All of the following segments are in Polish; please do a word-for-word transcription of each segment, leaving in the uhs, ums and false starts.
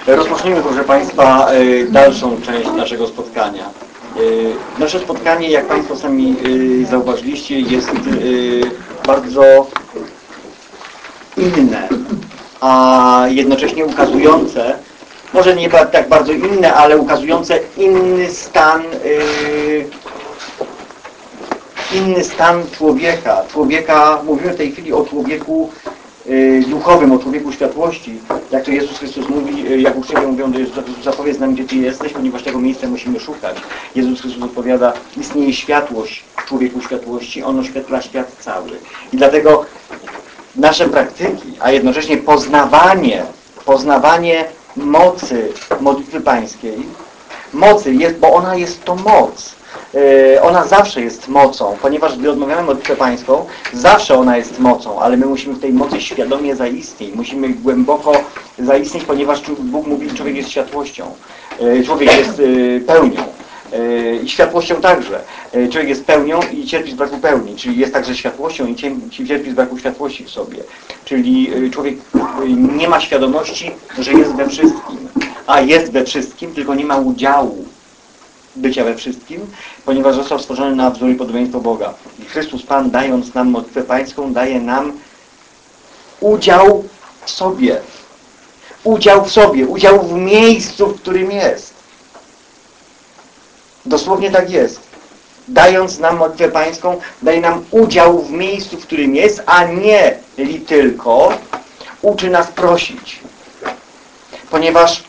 Rozpocznijmy, proszę Państwa, dalszą część naszego spotkania. Nasze spotkanie, jak Państwo sami zauważyliście, jest bardzo inne, a jednocześnie ukazujące, może nie tak bardzo inne, ale ukazujące inny stan, inny stan człowieka. Człowieka, mówimy w tej chwili o człowieku duchowym, o człowieku światłości. Jak to Jezus Chrystus mówi, jak uczniowie mówią do Jezusa Chrystusa, powiedz nam, gdzie Ty jesteś, ponieważ tego miejsca musimy szukać. Jezus Chrystus odpowiada, istnieje światłość w człowieku światłości, ono oświetla świat cały. I dlatego nasze praktyki, a jednocześnie poznawanie, poznawanie mocy modlitwy pańskiej, mocy jest, bo ona jest to moc. Ona zawsze jest mocą, ponieważ gdy odmawiamy modlitwę pańską, zawsze ona jest mocą, ale my musimy w tej mocy świadomie zaistnieć, musimy głęboko zaistnieć, ponieważ Bóg mówi, że człowiek jest światłością, człowiek jest pełnią i światłością także. Człowiek jest pełnią i cierpi z braku pełni, czyli jest także światłością i cierpi z braku światłości w sobie. Czyli człowiek nie ma świadomości, że jest we wszystkim, a jest we wszystkim, tylko nie ma udziału bycia we wszystkim, ponieważ został stworzony na wzór i podobieństwo Boga. I Chrystus Pan, dając nam modlitwę pańską, daje nam udział w sobie. Udział w sobie, udział w miejscu, w którym jest. Dosłownie tak jest. Dając nam modlitwę pańską, daje nam udział w miejscu, w którym jest, a nie li tylko uczy nas prosić. Ponieważ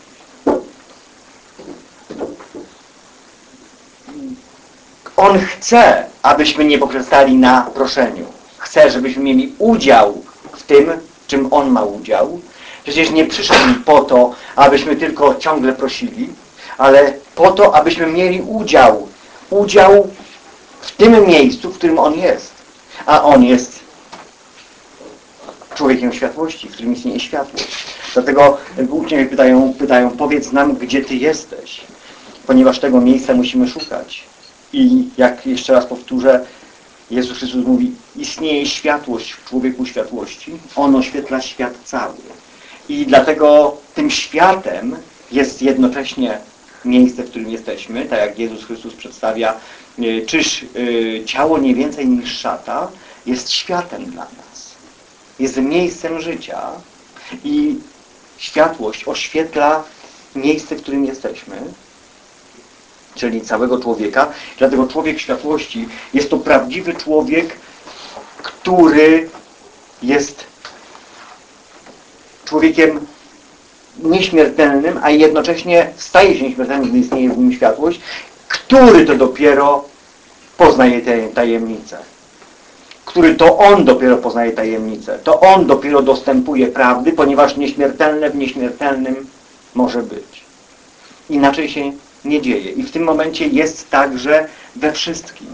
On chce, abyśmy nie poprzestali na proszeniu. Chce, żebyśmy mieli udział w tym, czym On ma udział. Przecież nie przyszedł po to, abyśmy tylko ciągle prosili, ale po to, abyśmy mieli udział. Udział w tym miejscu, w którym On jest. A On jest człowiekiem światłości, w którym istnieje światłość. Dlatego uczniowie pytają, pytają, powiedz nam, gdzie Ty jesteś. Ponieważ tego miejsca musimy szukać. I jak jeszcze raz powtórzę, Jezus Chrystus mówi, istnieje światłość w człowieku światłości. On oświetla świat cały. I dlatego tym światem jest jednocześnie miejsce, w którym jesteśmy, tak jak Jezus Chrystus przedstawia, czyż ciało nie więcej niż szata jest światem dla nas. Jest miejscem życia i światłość oświetla miejsce, w którym jesteśmy, czyli całego człowieka. Dlatego człowiek światłości jest to prawdziwy człowiek, który jest człowiekiem nieśmiertelnym, a jednocześnie staje się nieśmiertelnym, gdy istnieje w nim światłość, który to dopiero poznaje tę tajemnicę. Który to on dopiero poznaje tajemnicę. To on dopiero dostępuje prawdy, ponieważ nieśmiertelne w nieśmiertelnym może być. Inaczej się nie dzieje. I w tym momencie jest także we wszystkim.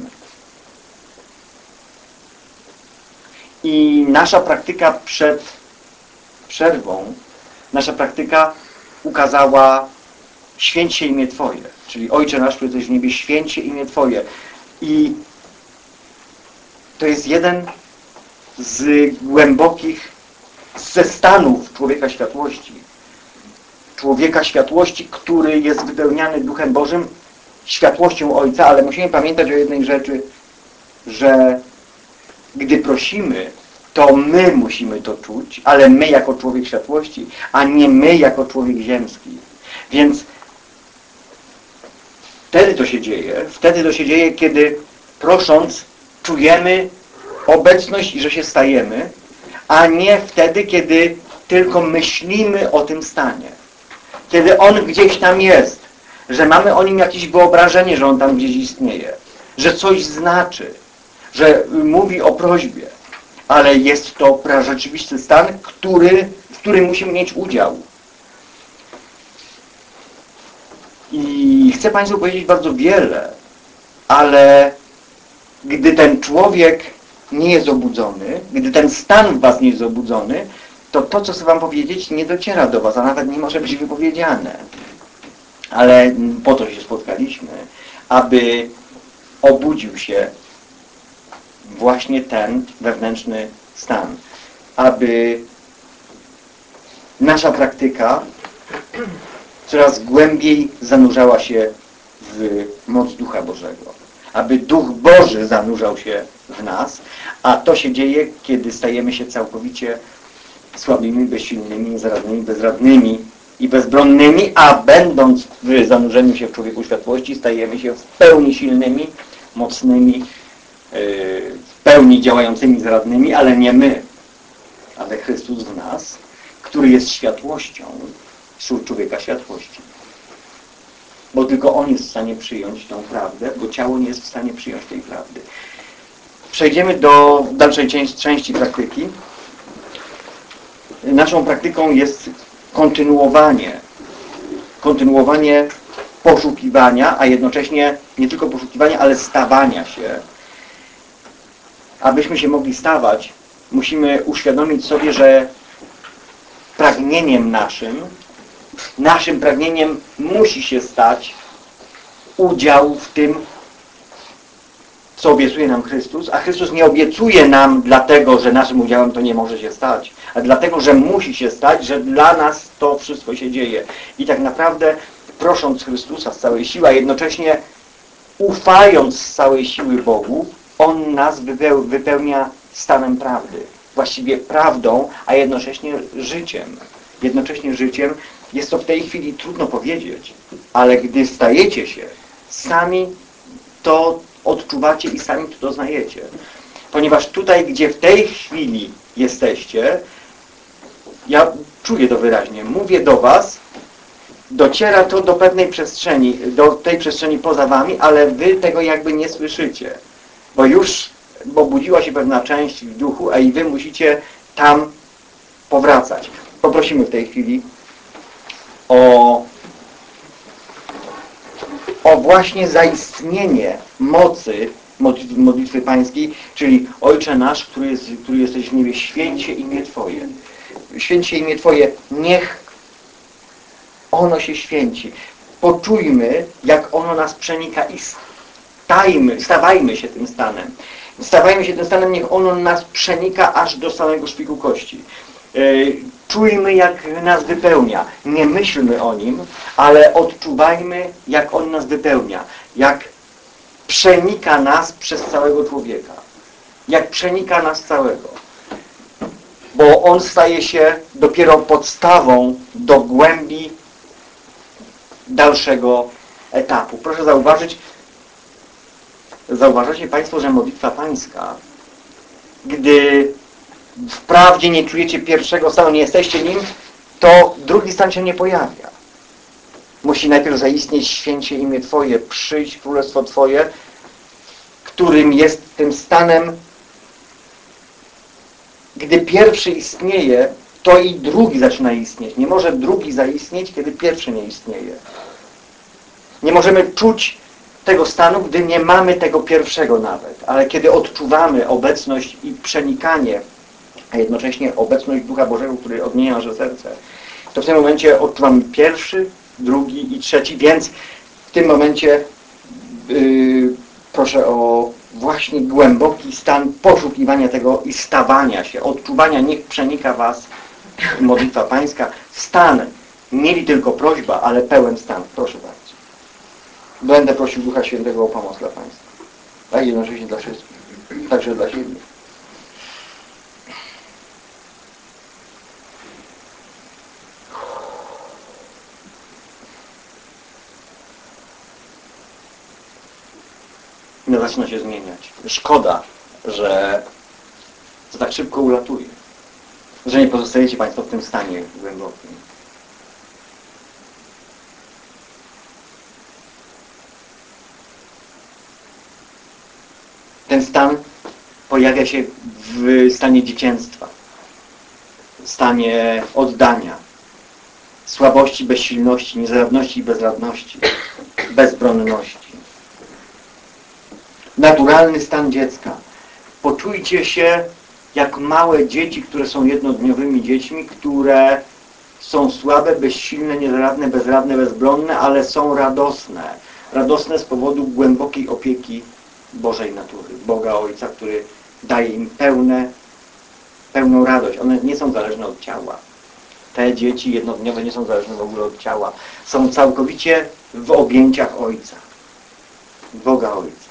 I nasza praktyka przed przerwą, nasza praktyka ukazała święć się imię Twoje. Czyli Ojcze nasz, który jesteś w niebie, święć się imię Twoje. I to jest jeden z głębokich, ze stanów człowieka światłości. Człowieka światłości, który jest wypełniany Duchem Bożym, światłością Ojca, ale musimy pamiętać o jednej rzeczy, że gdy prosimy, to my musimy to czuć, ale my jako człowiek światłości, a nie my jako człowiek ziemski. Więc wtedy to się dzieje, wtedy to się dzieje, kiedy prosząc czujemy obecność i że się stajemy, a nie wtedy, kiedy tylko myślimy o tym stanie. Kiedy On gdzieś tam jest, że mamy o Nim jakieś wyobrażenie, że On tam gdzieś istnieje, że coś znaczy, że mówi o prośbie, ale jest to rzeczywisty stan, który, w którym musimy mieć udział. I chcę Państwu powiedzieć bardzo wiele, ale gdy ten człowiek nie jest obudzony, gdy ten stan w Was nie jest obudzony, to to, co chcę Wam powiedzieć, nie dociera do Was, a nawet nie może być wypowiedziane. Ale po to się spotkaliśmy, aby obudził się właśnie ten wewnętrzny stan. Aby nasza praktyka coraz głębiej zanurzała się w moc Ducha Bożego. Aby Duch Boży zanurzał się w nas, a to się dzieje, kiedy stajemy się całkowicie słabymi, bezsilnymi, niezaradnymi, bezradnymi i bezbronnymi, a będąc w zanurzeniu się w człowieku światłości, stajemy się w pełni silnymi, mocnymi, w pełni działającymi, zaradnymi, ale nie my, ale Chrystus w nas, który jest światłością wśród człowieka światłości. Bo tylko On jest w stanie przyjąć tą prawdę, bo ciało nie jest w stanie przyjąć tej prawdy. Przejdziemy do dalszej części praktyki. Naszą praktyką jest kontynuowanie, kontynuowanie poszukiwania, a jednocześnie nie tylko poszukiwania, ale stawania się. Abyśmy się mogli stawać, musimy uświadomić sobie, że pragnieniem naszym, naszym pragnieniem musi się stać udział w tym, co obiecuje nam Chrystus, a Chrystus nie obiecuje nam dlatego, że naszym udziałem to nie może się stać, a dlatego, że musi się stać, że dla nas to wszystko się dzieje. I tak naprawdę prosząc Chrystusa z całej siły, a jednocześnie ufając z całej siły Bogu, On nas wypełnia stanem prawdy. Właściwie prawdą, a jednocześnie życiem. Jednocześnie życiem. Jest to w tej chwili trudno powiedzieć, ale gdy stajecie się, sami to odczuwacie i sami to doznajecie. Ponieważ tutaj, gdzie w tej chwili jesteście, ja czuję to wyraźnie, mówię do was, dociera to do pewnej przestrzeni, do tej przestrzeni poza wami, ale wy tego jakby nie słyszycie. Bo już obudziła się pewna część w duchu, a i wy musicie tam powracać. Poprosimy w tej chwili o, o właśnie zaistnienie mocy modlitwy, modlitwy pańskiej, czyli Ojcze nasz, który, jest, który jesteś w niebie, święć się imię Twoje. Święć się imię Twoje, niech ono się święci. Poczujmy, jak ono nas przenika i stajmy, stawajmy się tym stanem. Stawajmy się tym stanem, niech ono nas przenika aż do samego szpiku kości. Czujmy, jak nas wypełnia. Nie myślmy o Nim, ale odczuwajmy, jak On nas wypełnia. Jak przenika nas przez całego człowieka. Jak przenika nas całego. Bo On staje się dopiero podstawą do głębi dalszego etapu. Proszę zauważyć, zauważacie Państwo, że modlitwa pańska, gdy wprawdzie nie czujecie pierwszego stanu, nie jesteście nim, to drugi stan się nie pojawia. Musi najpierw zaistnieć święcie imię Twoje, przyjść królestwo Twoje, którym jest tym stanem, gdy pierwszy istnieje, to i drugi zaczyna istnieć. Nie może drugi zaistnieć, kiedy pierwszy nie istnieje. Nie możemy czuć tego stanu, gdy nie mamy tego pierwszego nawet. Ale kiedy odczuwamy obecność i przenikanie, a jednocześnie obecność Ducha Bożego, który odmienia nasze serce, to w tym momencie odczuwamy pierwszy, drugi i trzeci, więc w tym momencie yy, proszę o właśnie głęboki stan poszukiwania tego i stawania się, odczuwania, niech przenika was modlitwa pańska, stan, nie tylko prośba, ale pełen stan. Proszę bardzo. Będę prosił Ducha Świętego o pomoc dla Państwa, a jednocześnie dla wszystkich, także dla siebie. No, zaczyna się zmieniać. Szkoda, że to tak szybko ulatuje, że nie pozostajecie Państwo w tym stanie głębokim. Ten stan pojawia się w stanie dziecięctwa, w stanie oddania, słabości, bezsilności, niezaradności i bezradności, bezbronności. Naturalny stan dziecka. Poczujcie się jak małe dzieci, które są jednodniowymi dziećmi, które są słabe, bezsilne, niezaradne, bezradne, bezbronne, ale są radosne. Radosne z powodu głębokiej opieki Bożej natury, Boga Ojca, który daje im pełne, pełną radość. One nie są zależne od ciała. te dzieci jednodniowe nie są zależne w ogóle od ciała. Są całkowicie w objęciach Ojca. Boga Ojca.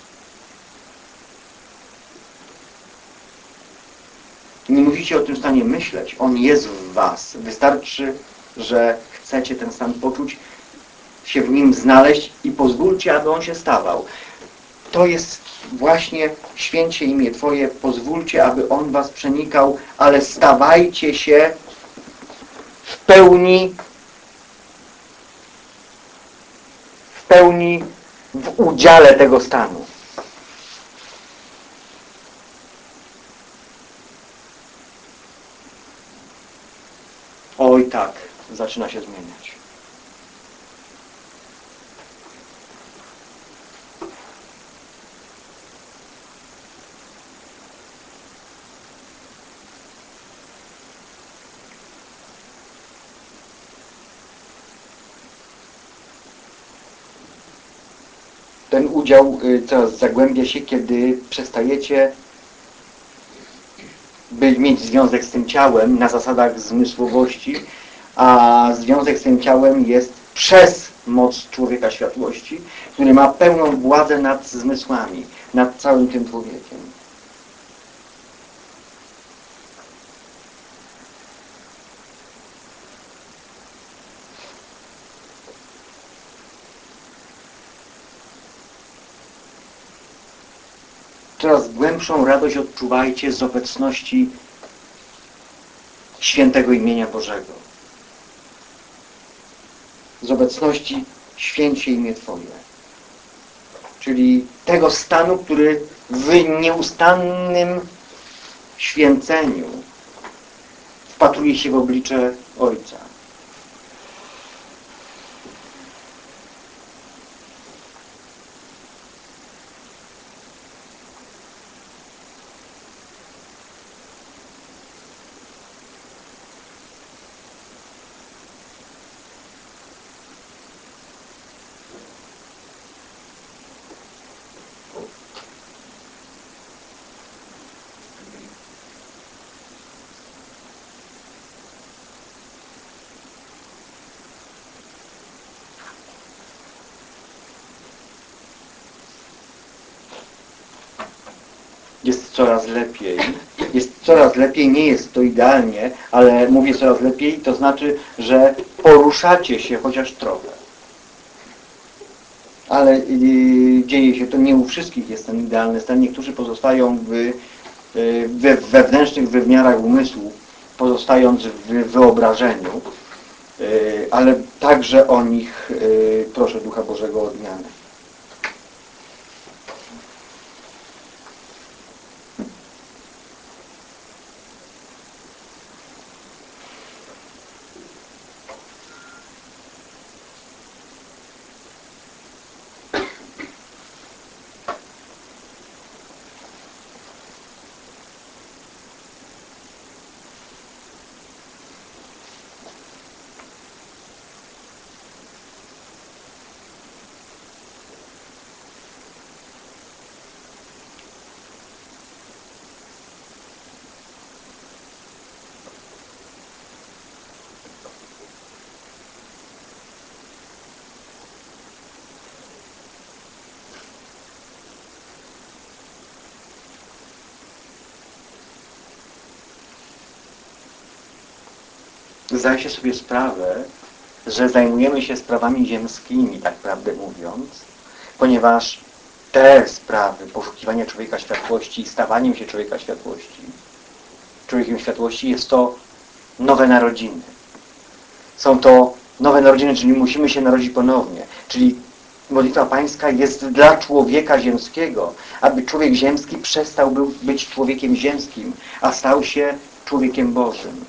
Nie musicie o tym stanie myśleć. On jest w was. Wystarczy, że chcecie ten stan poczuć, się w nim znaleźć i pozwólcie, aby on się stawał. To jest właśnie święcie imię Twoje. Pozwólcie, aby on was przenikał, ale stawajcie się w pełni w pełni w udziale tego stanu. Oj tak, zaczyna się zmieniać. Ten udział coraz zagłębia się, kiedy przestajecie by mieć związek z tym ciałem na zasadach zmysłowości, a związek z tym ciałem jest przez moc człowieka światłości, który ma pełną władzę nad zmysłami, nad całym tym człowiekiem. Coraz głębszą radość odczuwajcie z obecności świętego imienia Bożego. Z obecności święcie imię Twoje. Czyli tego stanu, który w nieustannym święceniu wpatruje się w oblicze Ojca. Jest coraz lepiej. Jest coraz lepiej, nie jest to idealnie, ale mówię coraz lepiej, to znaczy, że poruszacie się chociaż trochę. Ale yy, dzieje się to nie u wszystkich jest ten idealny stan. Niektórzy pozostają w, yy, we wewnętrznych wymiarach umysłu, pozostając w wyobrażeniu, yy, ale także o nich yy, proszę Ducha Bożego o odmianę. Zdaję sobie sprawę, że zajmujemy się sprawami ziemskimi, tak prawdę mówiąc, ponieważ te sprawy poszukiwania człowieka światłości i stawaniem się człowieka światłości, człowiekiem światłości, jest to nowe narodziny. Są to nowe narodziny, czyli musimy się narodzić ponownie. Czyli modlitwa pańska jest dla człowieka ziemskiego, aby człowiek ziemski przestał był być człowiekiem ziemskim, a stał się człowiekiem Bożym.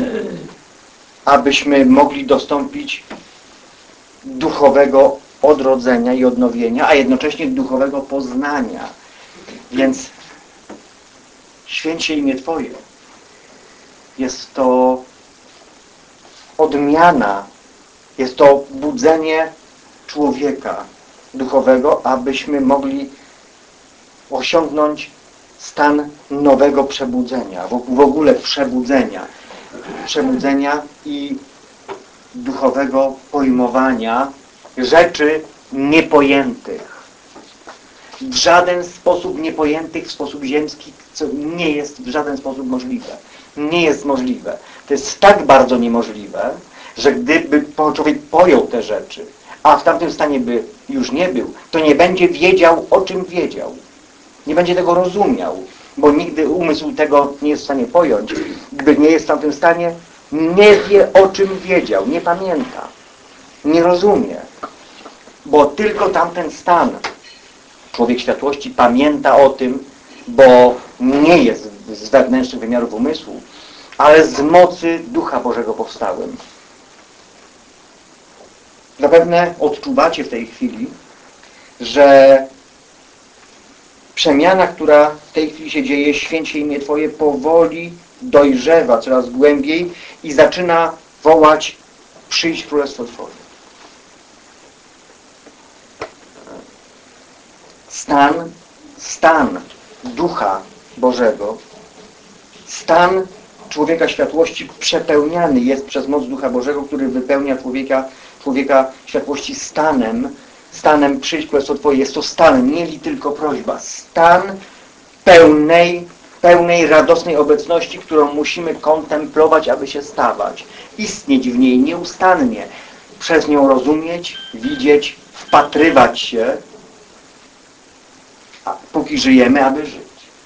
Abyśmy mogli dostąpić duchowego odrodzenia i odnowienia, a jednocześnie duchowego poznania. Więc święcie imię Twoje jest to odmiana, jest to budzenie człowieka duchowego, abyśmy mogli osiągnąć stan nowego przebudzenia, w ogóle przebudzenia. Przebudzenia i duchowego pojmowania rzeczy niepojętych. W żaden sposób niepojętych, w sposób ziemski, co nie jest w żaden sposób możliwe. Nie jest możliwe. To jest tak bardzo niemożliwe, że gdyby człowiek pojął te rzeczy, a w tamtym stanie by już nie był, to nie będzie wiedział, o czym wiedział. Nie będzie tego rozumiał, bo nigdy umysł tego nie jest w stanie pojąć. Gdy nie jest w tamtym stanie, nie wie, o czym wiedział, nie pamięta, nie rozumie. Bo tylko tamten stan, człowiek światłości, pamięta o tym, bo nie jest z wewnętrznych wymiarów umysłu, ale z mocy Ducha Bożego powstałym. Zapewne odczuwacie w tej chwili, że przemiana, która w tej chwili się dzieje, święcie imię Twoje, powoli dojrzewa coraz głębiej i zaczyna wołać: przyjdź królestwo Twoje. Stan, stan Ducha Bożego, stan człowieka światłości przepełniany jest przez moc Ducha Bożego, który wypełnia człowieka, człowieka światłości stanem, stanem przyjdź królestwo Twoje. Jest to stan, nie tylko prośba, stan pełnej, pełnej radosnej obecności, którą musimy kontemplować, aby się stawać, istnieć w niej nieustannie, przez nią rozumieć, widzieć, wpatrywać się, a póki żyjemy, aby żyć.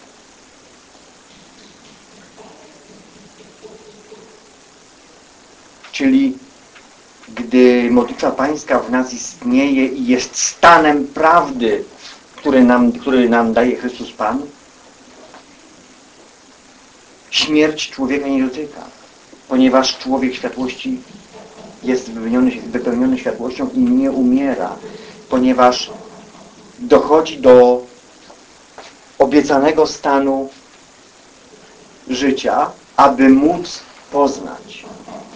Czyli gdy modlitwa Pańska w nas istnieje i jest stanem prawdy, który nam, który nam daje Chrystus Pan, śmierć człowieka nie dotyka, ponieważ człowiek światłości jest wypełniony, wypełniony światłością i nie umiera, ponieważ dochodzi do obiecanego stanu życia, aby móc poznać.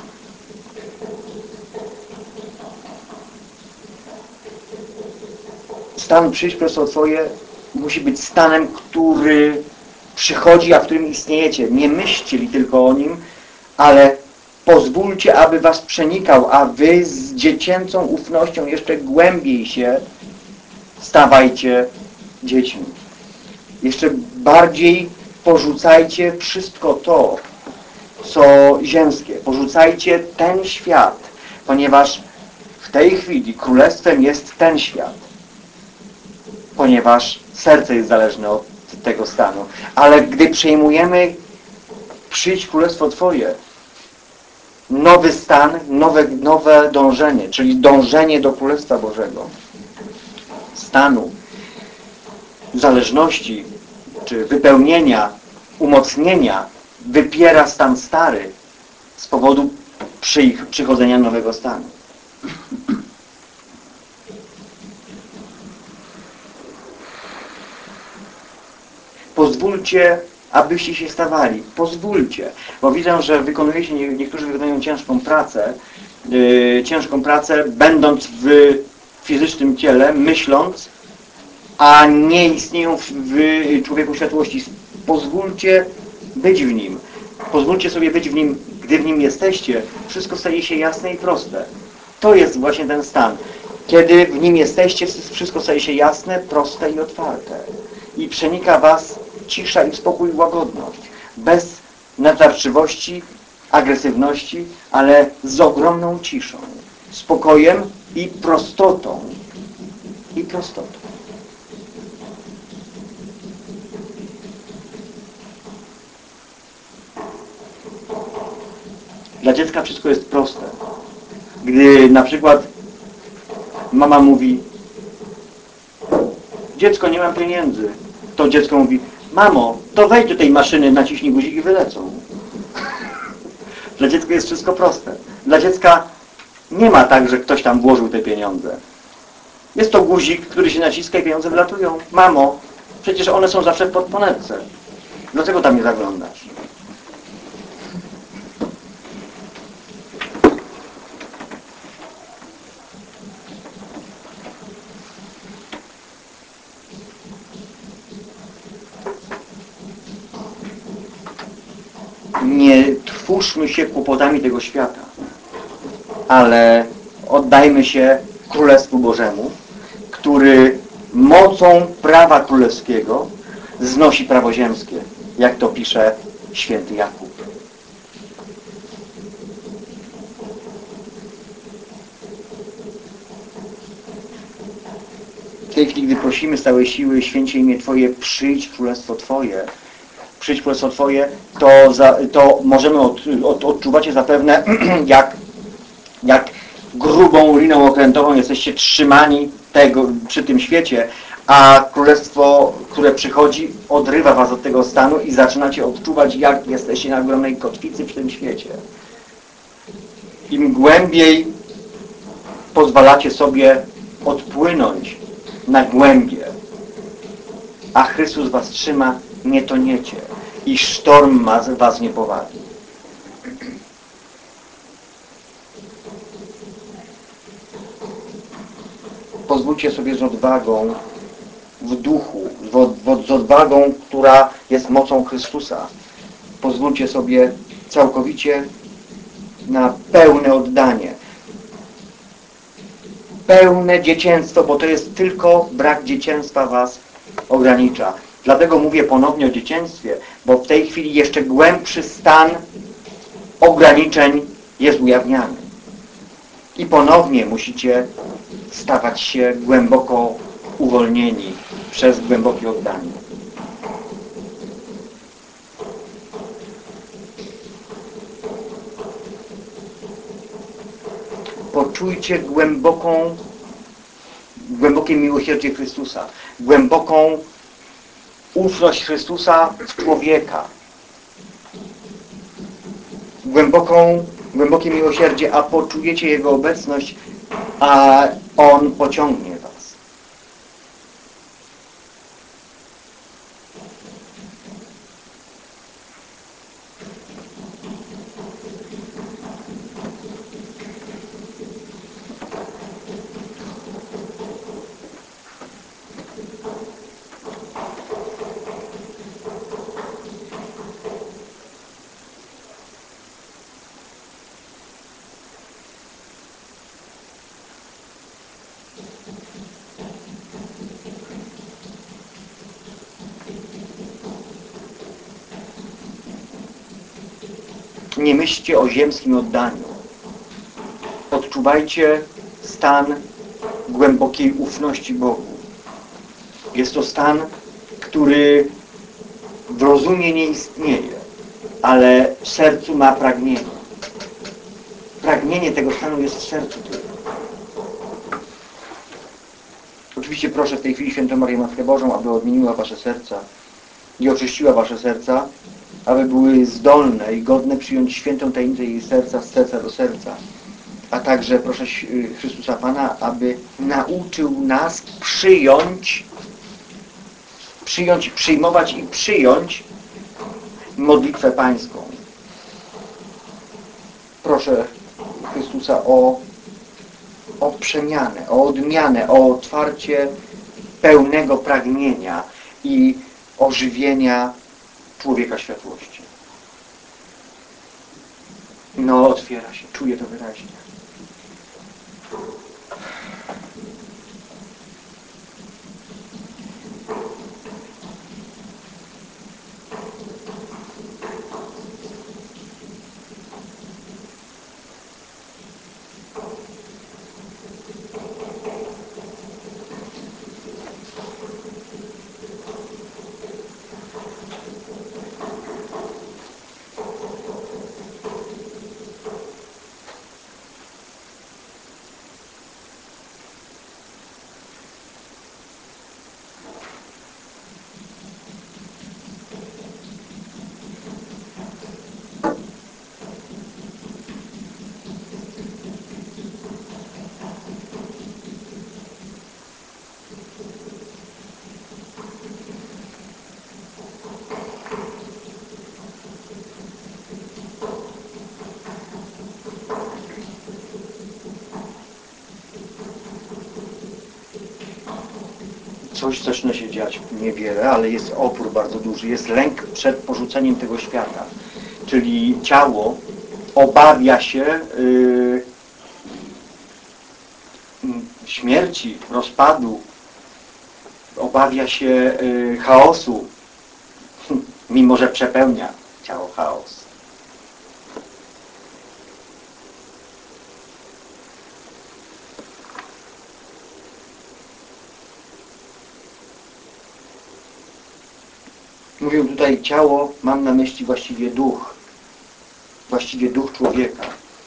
Stan przyjść królestwo Twoje musi być stanem, który przychodzi, a w którym istniejecie. Nie myślcie tylko o nim, ale pozwólcie, aby was przenikał, a wy z dziecięcą ufnością jeszcze głębiej się stawajcie dziećmi. Jeszcze bardziej porzucajcie wszystko to, co ziemskie. Porzucajcie ten świat, ponieważ w tej chwili królestwem jest ten świat. Ponieważ serce jest zależne od tego stanu. Ale gdy przejmujemy przyjdź królestwo Twoje, nowy stan, nowe, nowe dążenie, czyli dążenie do Królestwa Bożego, stanu zależności, czy wypełnienia, umocnienia, wypiera stan stary z powodu przy, przychodzenia nowego stanu. Pozwólcie, abyście się stawali. Pozwólcie. Bo widzę, że wykonujecie, niektórzy wykonują ciężką pracę, yy, ciężką pracę, będąc w fizycznym ciele, myśląc, a nie istnieją w, w człowieku światłości. Pozwólcie być w nim. Pozwólcie sobie być w nim, gdy w nim jesteście. Wszystko staje się jasne i proste. To jest właśnie ten stan. Kiedy w nim jesteście, wszystko staje się jasne, proste i otwarte. I przenika was cisza i spokój i łagodność. Bez natarczywości, agresywności, ale z ogromną ciszą, spokojem i prostotą. I prostotą. Dla dziecka wszystko jest proste. Gdy na przykład mama mówi: dziecko, nie mam pieniędzy, to dziecko mówi: mamo, to wejdź do tej maszyny, naciśnij guzik i wylecą. Dla dziecka jest wszystko proste. Dla dziecka nie ma tak, że ktoś tam włożył te pieniądze. Jest to guzik, który się naciska i pieniądze wylatują. Mamo, przecież one są zawsze w portmonetce. Dlaczego tam nie zaglądasz? Nie trwórzmy się kłopotami tego świata. ale oddajmy się Królestwu Bożemu, który mocą prawa królewskiego znosi prawo ziemskie, jak to pisze święty Jakub. W tej chwili, gdy prosimy z całej siły, święcie imię Twoje, przyjdź królestwo Twoje, przyjdź królestwo Twoje, to, za, to możemy od, od, odczuwacie zapewne, jak, jak grubą liną okrętową jesteście trzymani tego, przy tym świecie, a królestwo, które przychodzi, odrywa was od tego stanu i zaczynacie odczuwać, jak jesteście na ogromnej kotwicy w tym świecie. Im głębiej pozwalacie sobie odpłynąć na głębie, a Chrystus was trzyma, nie toniecie i sztorm was nie powali. Pozwólcie sobie z odwagą w duchu, z odwagą, która jest mocą Chrystusa. Pozwólcie sobie całkowicie na pełne oddanie. Pełne dzieciństwo, bo to jest tylko brak dzieciństwa was ogranicza. Dlatego mówię ponownie o dzieciństwie, bo w tej chwili jeszcze głębszy stan ograniczeń jest ujawniany. I ponownie musicie stawać się głęboko uwolnieni przez głębokie oddanie. Poczujcie głęboką, głębokie miłosierdzie Chrystusa, głęboką ufność Chrystusa w człowieka, głęboką, głębokie miłosierdzie, a poczujecie Jego obecność, a On pociągnie was. Nie myślcie o ziemskim oddaniu. Odczuwajcie stan głębokiej ufności Bogu. Jest to stan, który w rozumie nie istnieje, ale w sercu ma pragnienie. Pragnienie tego stanu jest w sercu tylko. Oczywiście proszę w tej chwili Świętą Marię Matkę Bożą, aby odmieniła wasze serca i oczyściła wasze serca, aby były zdolne i godne przyjąć świętą tajemnicę jej serca z serca do serca. A także proszę Chrystusa Pana, aby nauczył nas przyjąć, przyjąć, przyjmować i przyjąć modlitwę Pańską. Proszę Chrystusa o, o przemianę, o odmianę, o otwarcie pełnego pragnienia i ożywienia człowieka światłości. No, otwiera się, czuję to wyraźnie. Coś zaczyna się dziać, niewiele, ale jest opór bardzo duży. Jest lęk przed porzuceniem tego świata. Czyli ciało obawia się yy, śmierci, rozpadu, obawia się y, chaosu, mimo że przepełnia ciało chaos. Mówię tutaj ciało, mam na myśli właściwie duch, właściwie duch człowieka.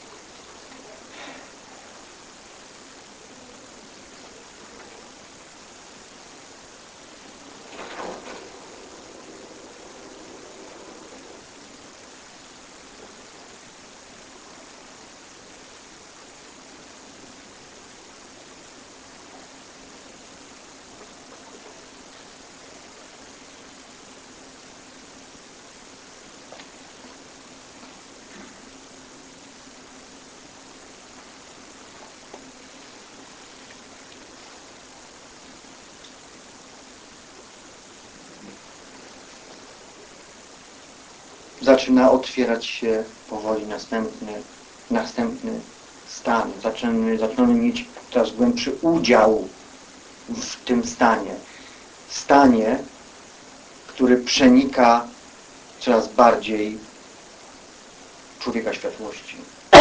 Zaczyna otwierać się powoli następny, następny stan. Zaczynamy, zaczynamy mieć coraz głębszy udział w tym stanie. Stanie, który przenika coraz bardziej człowieka światłości.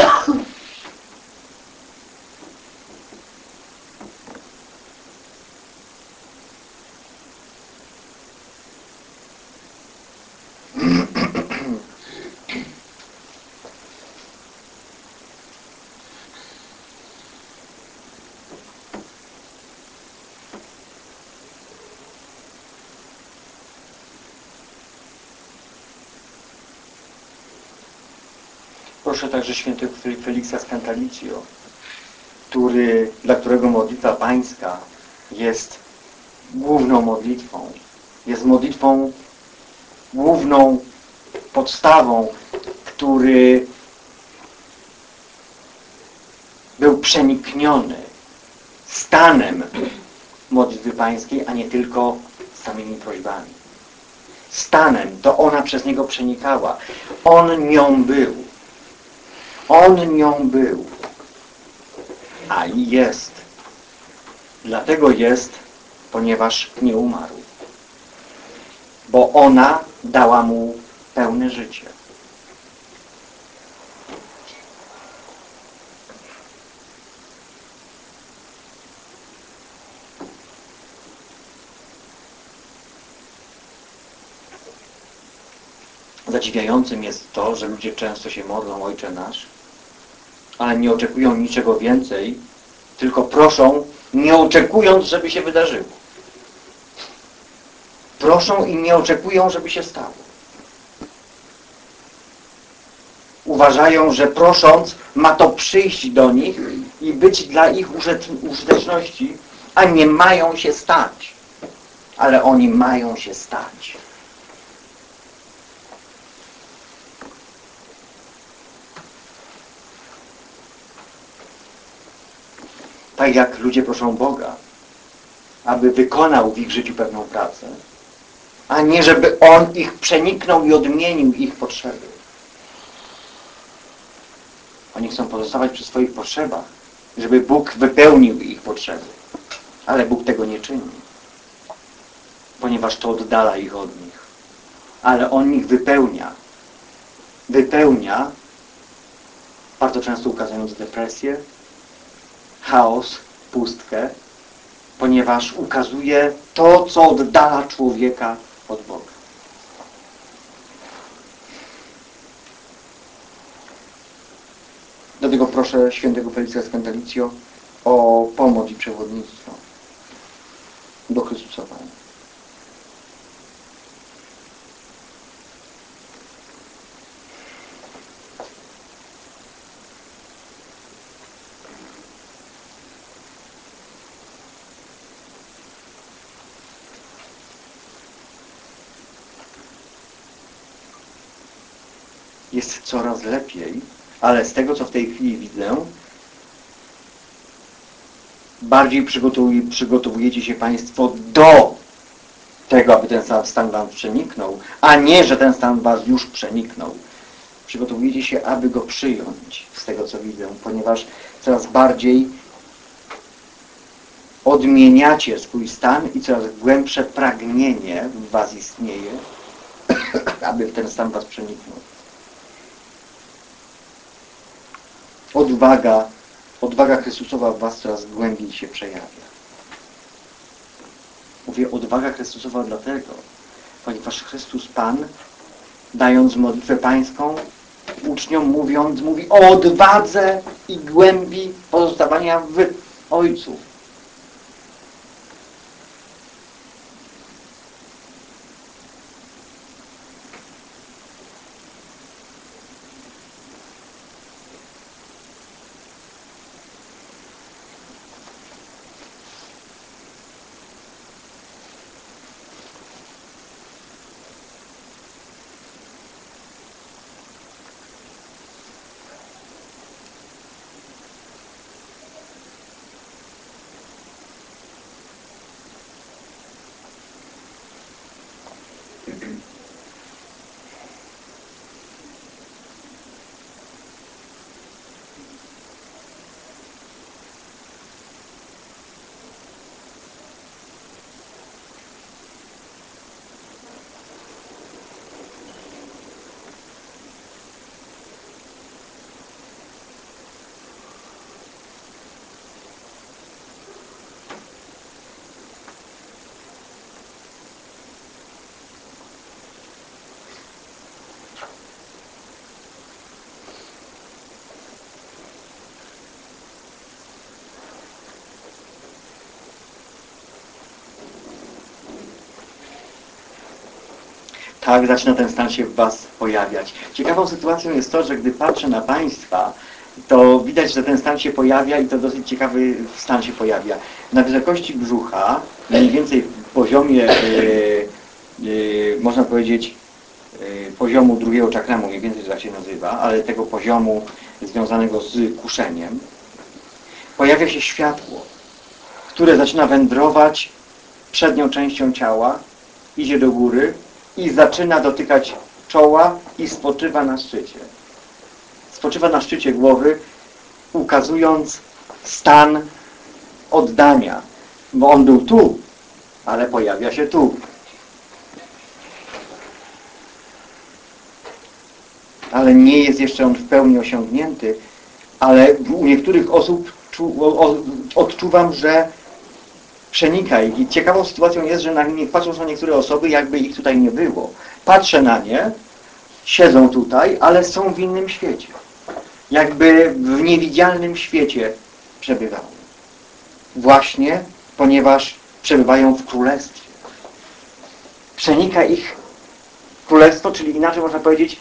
Proszę także świętego Feliksa Scantalicio, który, dla którego modlitwa pańska jest główną modlitwą, jest modlitwą główną podstawą, który był przenikniony stanem modlitwy pańskiej, a nie tylko samymi prośbami. Stanem, to ona przez niego przenikała. On nią był. On nią był. A i jest. Dlatego jest, ponieważ nie umarł. Bo ona dała mu pełne życie. Zadziwiającym jest to, że ludzie często się modlą Ojcze Nasz, ale nie oczekują niczego więcej, tylko proszą, nie oczekując, żeby się wydarzyło. Proszą i nie oczekują, żeby się stało. Uważają, że prosząc ma to przyjść do nich i być dla ich użyteczności, a nie mają się stać. Ale oni mają się stać. Tak jak ludzie proszą Boga, aby wykonał w ich życiu pewną pracę, a nie żeby On ich przeniknął i odmienił ich potrzeby. Oni chcą pozostawać przy swoich potrzebach, żeby Bóg wypełnił ich potrzeby. Ale Bóg tego nie czyni, ponieważ to oddala ich od nich. Ale On ich wypełnia. Wypełnia, bardzo często ukazując depresję, chaos, pustkę, ponieważ ukazuje to, co oddala człowieka od Boga. Dlatego proszę świętego Feliksa Scantalicio o pomoc i przewodnictwo do Chrystusa Pana. Jest coraz lepiej, ale z tego, co w tej chwili widzę, bardziej przygotowujecie się Państwo do tego, aby ten stan Wam przeniknął, a nie, że ten stan Was już przeniknął. Przygotowujecie się, aby go przyjąć, z tego, co widzę, ponieważ coraz bardziej odmieniacie swój stan i coraz głębsze pragnienie w was istnieje, aby w ten stan was przeniknął. Odwaga, odwaga Chrystusowa w was coraz głębiej się przejawia. Mówię odwaga Chrystusowa dlatego, ponieważ Chrystus Pan, dając modlitwę pańską, uczniom mówiąc, mówi o odwadze i głębi pozostawania w Ojcu. Tak zaczyna ten stan się w was pojawiać. Ciekawą sytuacją jest to, że gdy patrzę na państwa, to widać, że ten stan się pojawia i to dosyć ciekawy stan się pojawia. Na wysokości brzucha, mniej więcej w poziomie, yy, yy, można powiedzieć, yy, poziomu drugiego czakramu, mniej więcej tak się nazywa, ale tego poziomu związanego z kuszeniem, pojawia się światło, które zaczyna wędrować przednią częścią ciała, idzie do góry i zaczyna dotykać czoła i spoczywa na szczycie. Spoczywa na szczycie głowy, ukazując stan oddania. Bo on był tu, ale pojawia się tu. Ale nie jest jeszcze on w pełni osiągnięty, ale u niektórych osób odczuwam, że przenika ich. I ciekawą sytuacją jest, że na nie patrzą na niektóre osoby, jakby ich tutaj nie było. Patrzę na nie, siedzą tutaj, ale są w innym świecie. Jakby w niewidzialnym świecie przebywały. Właśnie, ponieważ przebywają w królestwie. Przenika ich królestwo, czyli inaczej można powiedzieć,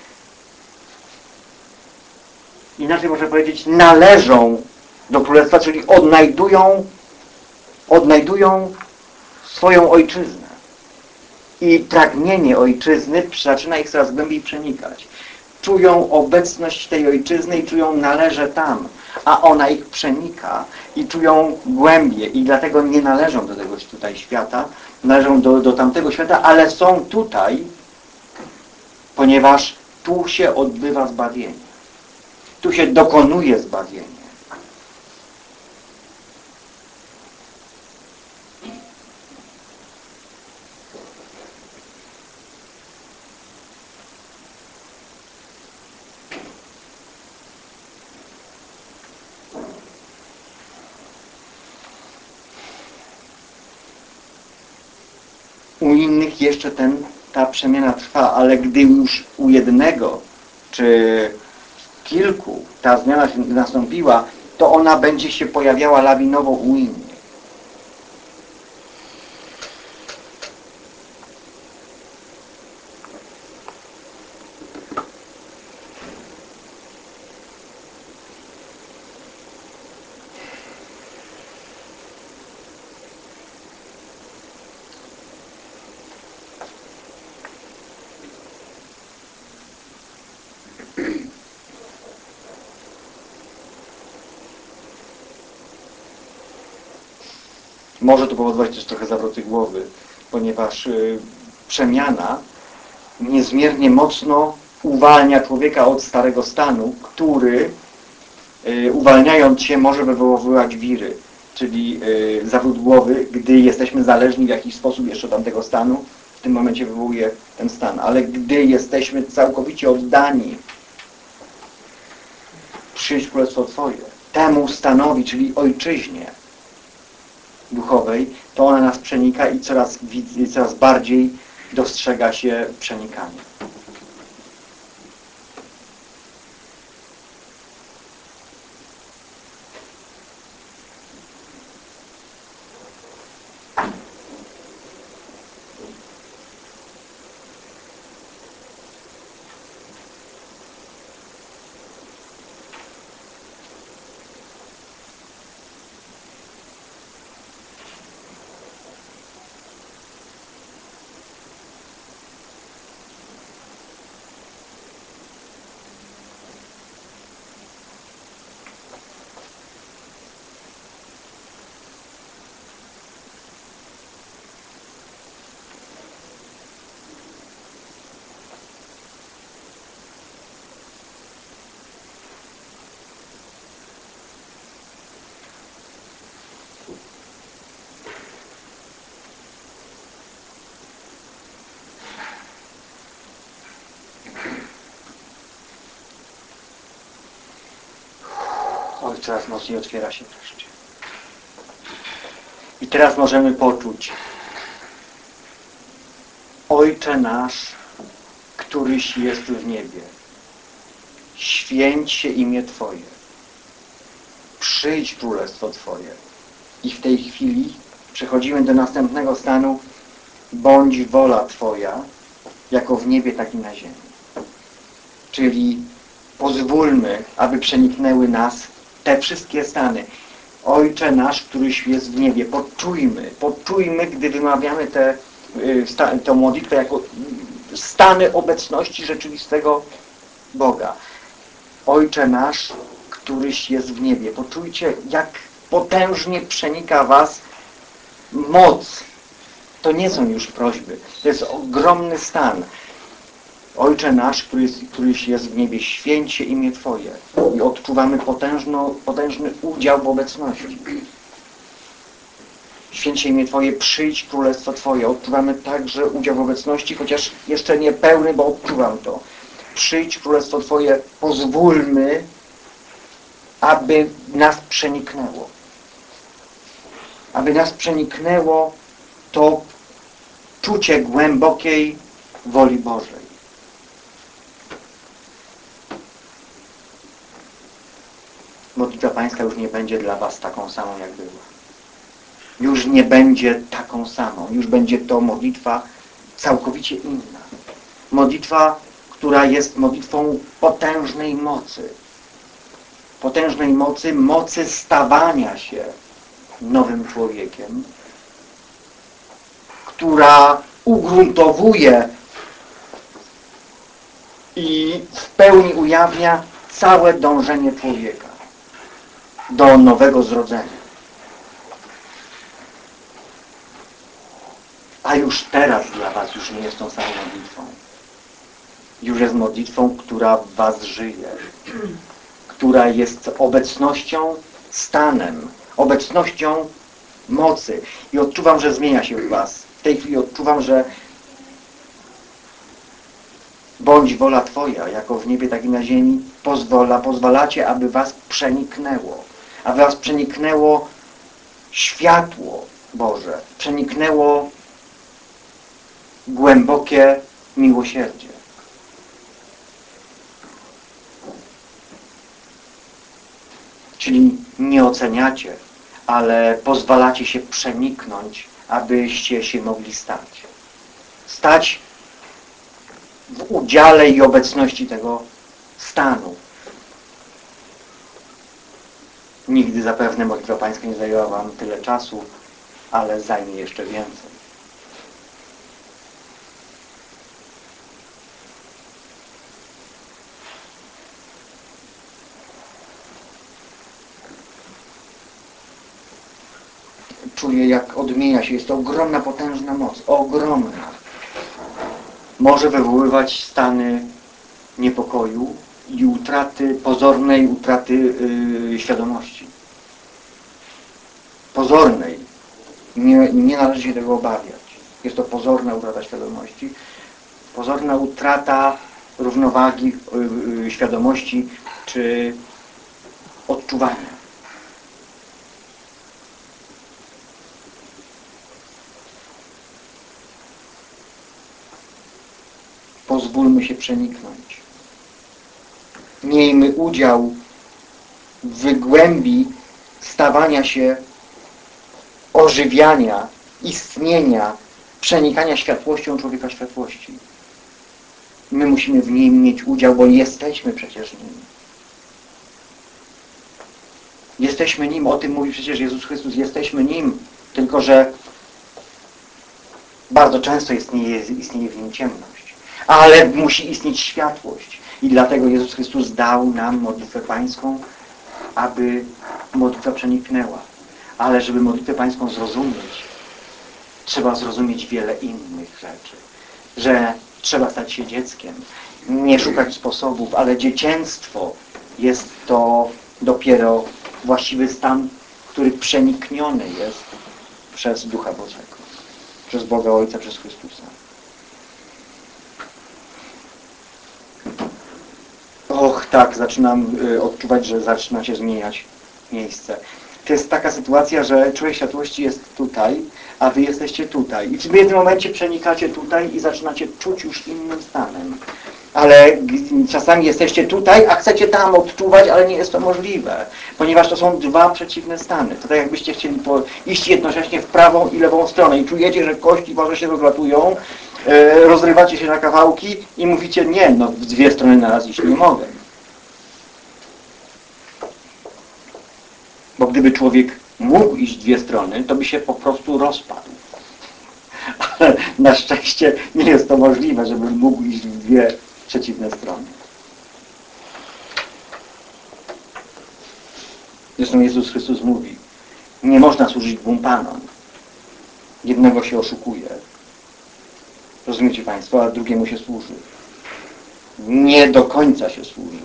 inaczej można powiedzieć, należą do królestwa, czyli odnajdują odnajdują swoją ojczyznę. I pragnienie ojczyzny zaczyna ich coraz głębiej przenikać. Czują obecność tej ojczyzny i czują należę tam, a ona ich przenika i czują głębie i dlatego nie należą do tego tutaj świata, należą do, do tamtego świata, ale są tutaj, ponieważ tu się odbywa zbawienie. Tu się dokonuje zbawienie. U innych jeszcze ten, ta przemiana trwa, ale gdy już u jednego czy kilku ta zmiana się nastąpiła, to ona będzie się pojawiała lawinowo u innych. Może to powodować też trochę zawroty głowy, ponieważ y, przemiana niezmiernie mocno uwalnia człowieka od starego stanu, który y, uwalniając się może wywoływać wiry. czyli y, zawrót głowy, gdy jesteśmy zależni w jakiś sposób jeszcze od tamtego stanu, w tym momencie wywołuje ten stan, ale gdy jesteśmy całkowicie oddani, przyjdź królestwo Twoje, temu stanowi, czyli ojczyźnie duchowej, to ona nas przenika i coraz, coraz bardziej dostrzega się przenikanie. Oj, coraz mocniej otwiera się wreszcie. I teraz możemy poczuć: Ojcze nasz, któryś jest w niebie, święć się imię Twoje, przyjdź królestwo Twoje. I w tej chwili przechodzimy do następnego stanu: bądź wola Twoja, jako w niebie, tak i na ziemi. Czyli pozwólmy, aby przeniknęły nas te wszystkie stany. Ojcze nasz, któryś jest w niebie. Poczujmy, poczujmy, gdy wymawiamy tę tę modlitwę jako stany obecności rzeczywistego Boga. Ojcze nasz, któryś jest w niebie. Poczujcie, jak potężnie przenika was moc. To nie są już prośby. To jest ogromny stan. Ojcze nasz, który jest, któryś jest w niebie, święć się imię Twoje. I odczuwamy potężno, potężny udział w obecności. Święć się imię Twoje, przyjdź królestwo Twoje. Odczuwamy także udział w obecności, chociaż jeszcze nie pełny, bo odczuwam to. Przyjdź królestwo Twoje, pozwólmy, aby nas przeniknęło. Aby nas przeniknęło to czucie głębokiej woli Bożej. Modlitwa Pańska już nie będzie dla was taką samą, jak była. Już nie będzie taką samą. Już będzie to modlitwa całkowicie inna. Modlitwa, która jest modlitwą potężnej mocy. Potężnej mocy, mocy stawania się nowym człowiekiem, która ugruntowuje i w pełni ujawnia całe dążenie człowieka do nowego zrodzenia. A już teraz dla was już nie jest tą samą modlitwą. Już jest modlitwą, która w was żyje, która jest obecnością, stanem, obecnością mocy. I odczuwam, że zmienia się w was. W tej chwili odczuwam, że bądź wola Twoja, jako w niebie, tak i na ziemi, pozwala, pozwalacie, aby was przeniknęło. Aby was przeniknęło światło Boże. Przeniknęło głębokie miłosierdzie. Czyli nie oceniacie, ale pozwalacie się przeniknąć, abyście się mogli stać. Stać w udziale i obecności tego stanu. Nigdy zapewne modlitwa Pańska nie zajęła wam tyle czasu, ale zajmie jeszcze więcej. Czuję, jak odmienia się. Jest to ogromna, potężna moc. Ogromna. Może wywoływać stany niepokoju i utraty, pozornej utraty yy, świadomości. pozornej. Nie, nie należy się tego obawiać. Jest to pozorna utrata świadomości, pozorna utrata równowagi yy, yy, świadomości czy odczuwania. Pozwólmy się przeniknąć. Miejmy udział w głębi stawania się, ożywiania, istnienia, przenikania światłością człowieka światłości. My musimy w nim mieć udział, bo jesteśmy przecież nim. Jesteśmy nim, o tym mówi przecież Jezus Chrystus, jesteśmy nim, tylko że bardzo często istnieje, istnieje w nim ciemność. Ale musi istnieć światłość. I dlatego Jezus Chrystus dał nam modlitwę pańską, aby modlitwa przeniknęła. Ale żeby modlitwę pańską zrozumieć, trzeba zrozumieć wiele innych rzeczy. Że trzeba stać się dzieckiem, nie szukać sposobów, ale dziecięstwo jest to dopiero właściwy stan, który przenikniony jest przez Ducha Bożego, przez Boga Ojca, przez Chrystusa. Och, tak, zaczynam y, odczuwać, że zaczyna się zmieniać miejsce. To jest taka sytuacja, że człowiek światłości jest tutaj, a wy jesteście tutaj. I w jednym momencie przenikacie tutaj i zaczynacie czuć już innym stanem. Ale czasami jesteście tutaj, a chcecie tam odczuwać, ale nie jest to możliwe, ponieważ to są dwa przeciwne stany. To tak jakbyście chcieli po, iść jednocześnie w prawą i lewą stronę i czujecie, że kości wasze się rozlatują, yy, rozrywacie się na kawałki i mówicie, nie, no w dwie strony naraz iść nie mogę. Bo gdyby człowiek mógł iść w dwie strony, to by się po prostu rozpadł. Ale na szczęście nie jest to możliwe, żeby mógł iść w dwie przeciwne strony. Zresztą Jezus Chrystus mówi, nie można służyć dwóm panom. Jednego się oszukuje. Rozumiecie Państwo, a drugiemu się służy. Nie do końca się służy.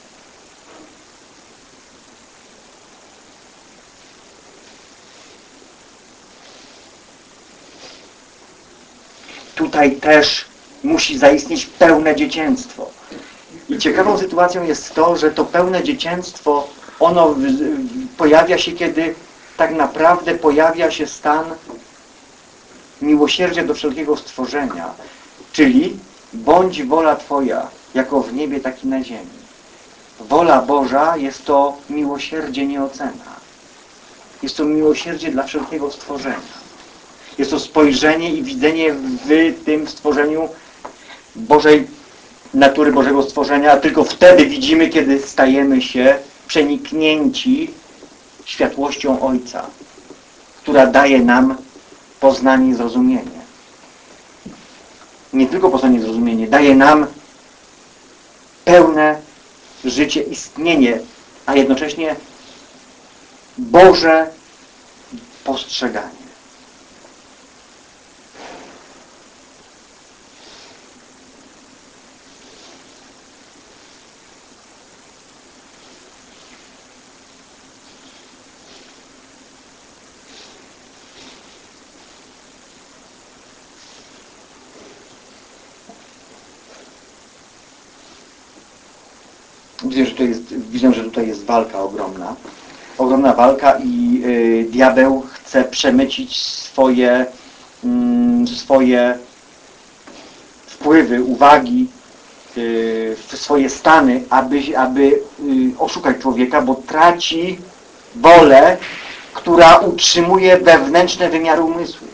Tutaj też musi zaistnieć pełne dzieciństwo. I ciekawą sytuacją jest to, że to pełne dzieciństwo, ono w, w, pojawia się, kiedy tak naprawdę pojawia się stan miłosierdzia do wszelkiego stworzenia. Czyli bądź wola Twoja, jako w niebie, tak i na ziemi. Wola Boża jest to miłosierdzie nieocena. Jest to miłosierdzie dla wszelkiego stworzenia. Jest to spojrzenie i widzenie w tym stworzeniu Bożej natury, Bożego stworzenia, a tylko wtedy widzimy, kiedy stajemy się przeniknięci światłością Ojca, która daje nam poznanie i zrozumienie. Nie tylko poznanie i zrozumienie, daje nam pełne życie, istnienie, a jednocześnie Boże postrzeganie. Widzę, że, to jest, widzę, że tutaj jest walka ogromna. Ogromna walka i y, diabeł chce przemycić swoje, y, swoje wpływy, uwagi, y, swoje stany, aby, aby y, oszukać człowieka, bo traci wolę, która utrzymuje wewnętrzne wymiary umysłu.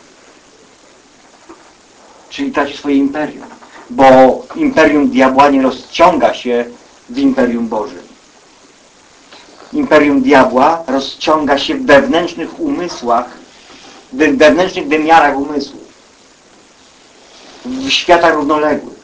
Czyli traci swoje imperium, bo imperium diabła nie rozciąga się w imperium Bożym. Imperium diabła rozciąga się w wewnętrznych umysłach, w wewnętrznych wymiarach umysłu, w światach równoległych.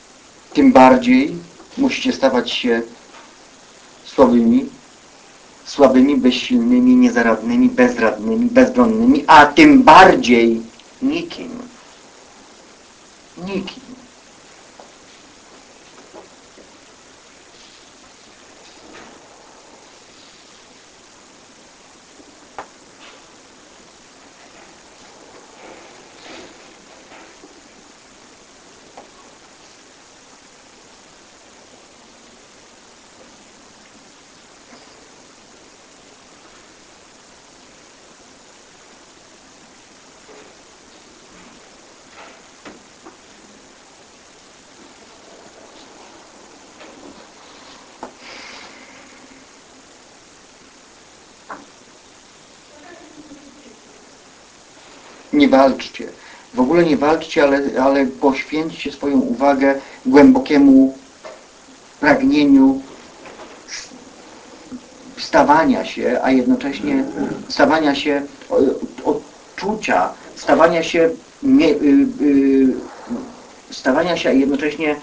Tym bardziej musicie stawać się słabymi, słabymi, bezsilnymi, niezaradnymi, bezradnymi, bezbronnymi, a tym bardziej nikim. Nikim. Nie walczcie. W ogóle nie walczcie, ale, ale poświęćcie swoją uwagę głębokiemu pragnieniu stawania się, a jednocześnie stawania się, odczucia, stawania się, nie, y, y, stawania się, a jednocześnie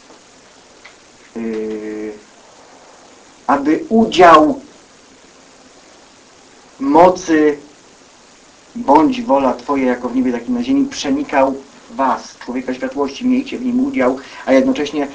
y, aby udział mocy bądź wola Twoja jako w niebie, tak i na ziemi przenikał was, człowieka światłości, miejcie w nim udział, a jednocześnie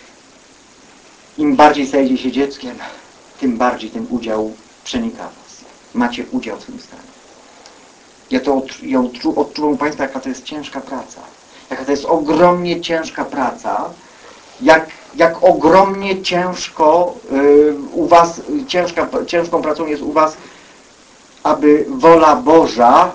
im bardziej stajecie się dzieckiem, tym bardziej ten udział przenika was. Macie udział w tym stanie. Ja to ja odczu, odczuwam u Państwa, jaka to jest ciężka praca. Jaka to jest ogromnie ciężka praca. Jak, jak ogromnie ciężko yy, u was, ciężka, ciężką pracą jest u was, aby wola Boża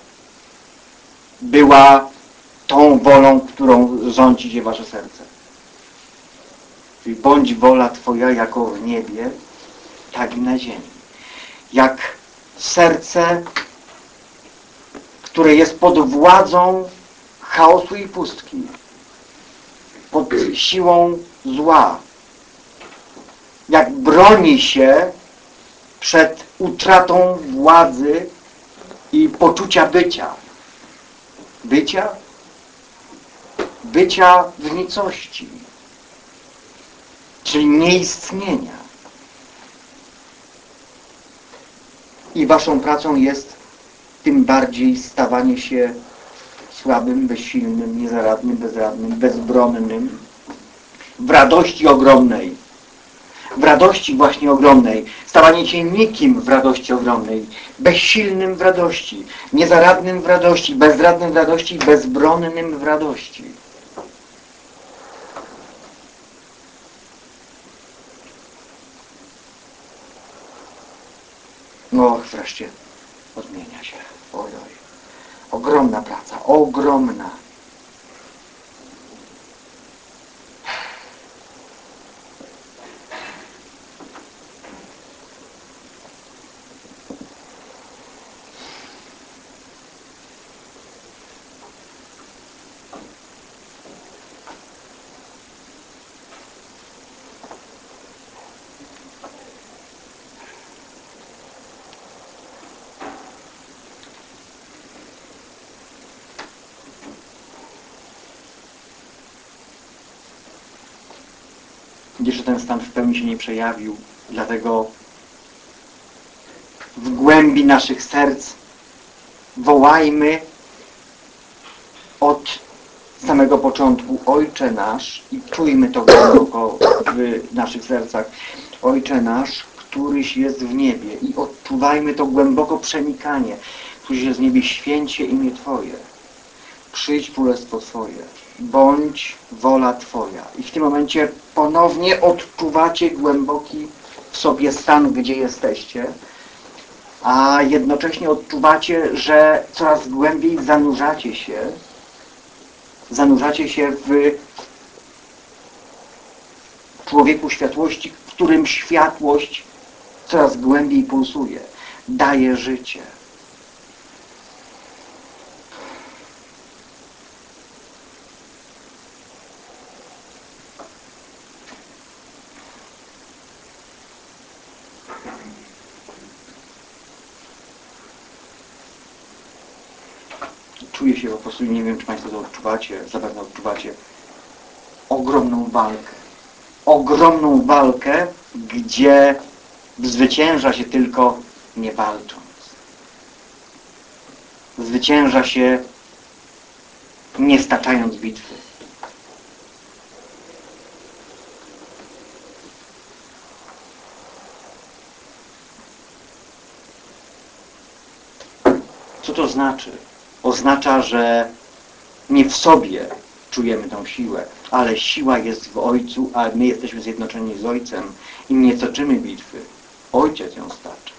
była tą wolą, którą rządzi wasze serce. Czyli bądź wola Twoja jako w niebie, tak i na ziemi. Jak serce, które jest pod władzą chaosu i pustki, pod siłą zła, jak broni się przed utratą władzy i poczucia bycia. Bycia? Bycia w nicości, czyli nieistnienia. I waszą pracą jest tym bardziej stawanie się słabym, bezsilnym, niezaradnym, bezradnym, bezbronnym w radości ogromnej. W radości właśnie ogromnej. Stawanie się nikim w radości ogromnej. Bezsilnym w radości. Niezaradnym w radości. Bezradnym w radości. Bezbronnym w radości. No wreszcie odmienia się. Oj, oj. Ogromna praca. Ogromna. Jeszcze ten stan w pełni się nie przejawił, dlatego w głębi naszych serc wołajmy od samego początku Ojcze nasz i czujmy to głęboko w naszych sercach. Ojcze nasz, któryś jest w niebie, i odczuwajmy to głęboko przenikanie. Któryś jest w niebie, święć się imię Twoje. Przyjdź królestwo Twoje. Bądź wola Twoja. I w tym momencie ponownie odczuwacie głęboki w sobie stan, gdzie jesteście, a jednocześnie odczuwacie, że coraz głębiej zanurzacie się, zanurzacie się w człowieku światłości, w którym światłość coraz głębiej pulsuje, daje życie. Czuję się po prostu, nie wiem, czy Państwo to odczuwacie, zapewne odczuwacie ogromną walkę. Ogromną walkę, gdzie Zwycięża się tylko nie walcząc. Zwycięża się nie staczając bitwy. Co to znaczy? Oznacza, że nie w sobie czujemy tą siłę, ale siła jest w Ojcu, a my jesteśmy zjednoczeni z Ojcem i nie toczymy bitwy. Ojciec ją stacza.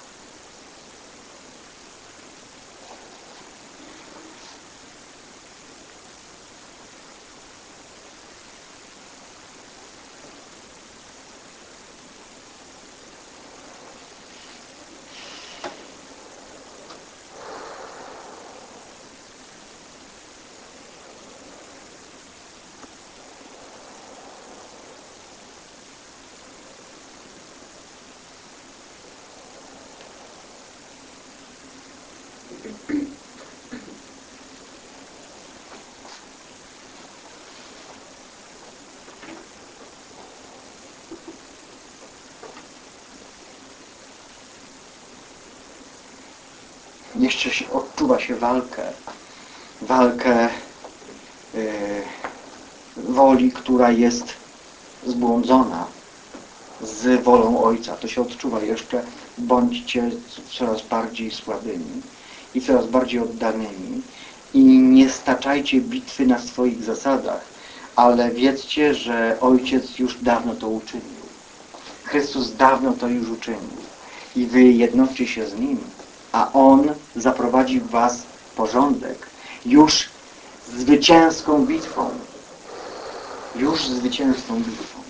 Jeszcze się odczuwa się walkę. Walkę yy, woli, która jest zbłądzona z wolą Ojca. To się odczuwa jeszcze. Bądźcie coraz bardziej słabymi i coraz bardziej oddanymi i nie staczajcie bitwy na swoich zasadach, ale wiedzcie, że Ojciec już dawno to uczynił. Chrystus dawno to już uczynił i wy jednoczcie się z Nim, a On zaprowadzi w was porządek już zwycięską bitwą. Już zwycięską bitwą.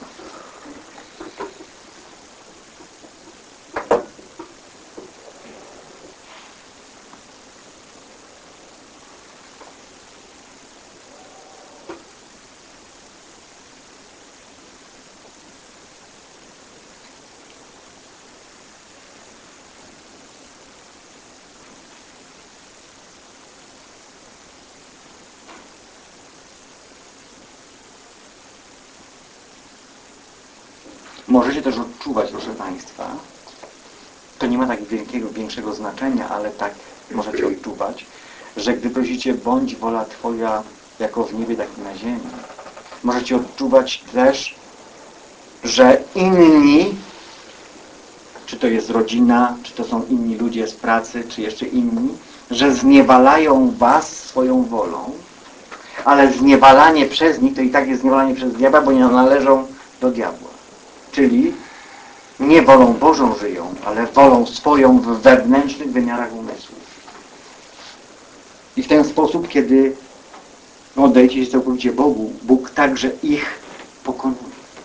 Możecie też odczuwać, proszę Państwa, to nie ma tak wielkiego, większego znaczenia, ale tak możecie odczuwać, że gdy prosicie, bądź wola Twoja jako w niebie, tak i na ziemi, możecie odczuwać też, że inni, czy to jest rodzina, czy to są inni ludzie z pracy, czy jeszcze inni, że zniewalają was swoją wolą, ale zniewalanie przez nich to i tak jest zniewalanie przez diabła, bo nie należą do diabła. Czyli nie wolą Bożą żyją, ale wolą swoją w wewnętrznych wymiarach umysłu. I w ten sposób, kiedy oddajecie się całkowicie Bogu, Bóg także ich pokonuje.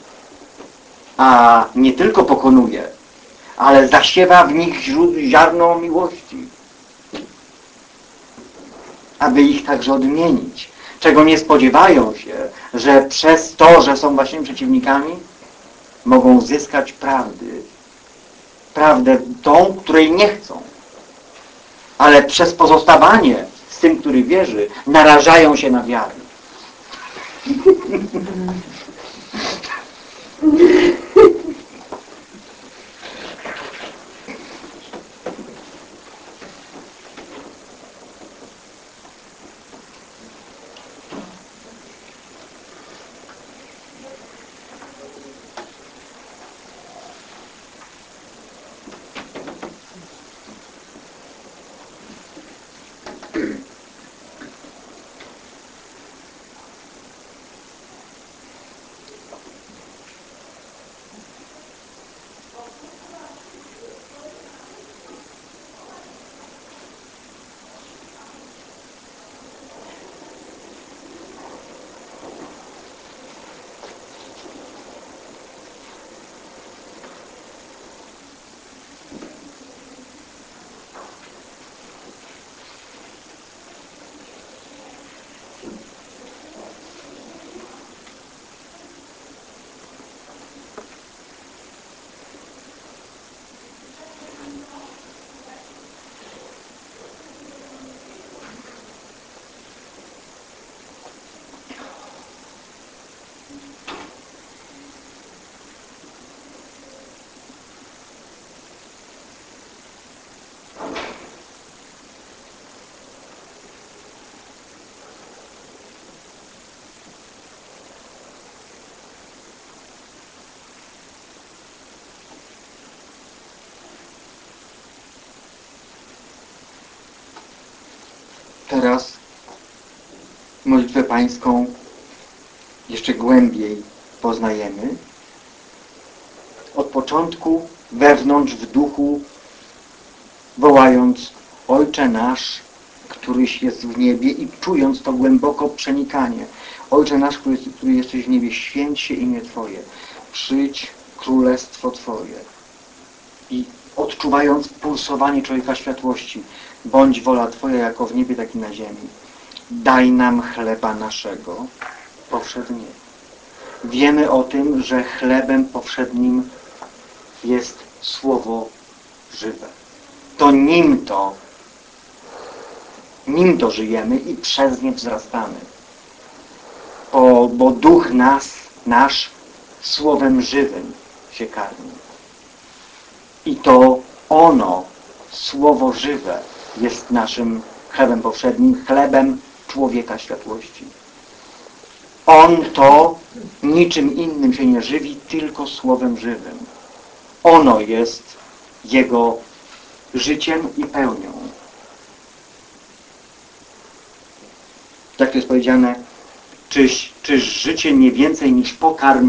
A nie tylko pokonuje, ale zasiewa w nich ziarno miłości, aby ich także odmienić. Czego nie spodziewają się, że przez to, że są waszymi przeciwnikami, mogą zyskać prawdy. Prawdę tą, której nie chcą. Ale przez pozostawanie z tym, który wierzy, narażają się na wiarę. Teraz modlitwę Pańską jeszcze głębiej poznajemy. Od początku wewnątrz w duchu, wołając: Ojcze nasz, któryś jest w niebie, i czując to głęboko przenikanie. Ojcze nasz, który, który jesteś w niebie, święć się imię Twoje. Przyjdź królestwo Twoje. I odczuwając pulsowanie człowieka światłości, bądź wola Twoja jako w niebie, tak i na ziemi. Daj nam chleba naszego powszedniego. Wiemy o tym, że chlebem powszednim jest Słowo żywe. To nim to, nim to żyjemy i przez nie wzrastamy. Bo, bo duch nas, nasz Słowem żywym się karmi. I to ono, Słowo żywe, jest naszym chlebem powszednim, chlebem człowieka światłości. On to niczym innym się nie żywi, tylko Słowem żywym. Ono jest Jego życiem i pełnią. Tak to jest powiedziane, czyż, czyż życie nie więcej niż pokarm,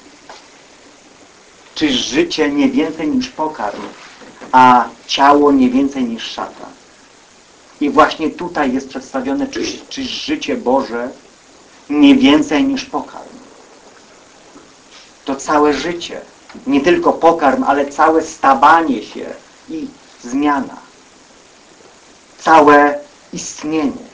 czyż życie nie więcej niż pokarm, a ciało nie więcej niż szata. I właśnie tutaj jest przedstawione, czyż, czyż życie Boże nie więcej niż pokarm. To całe życie, nie tylko pokarm, ale całe stawanie się i zmiana. Całe istnienie.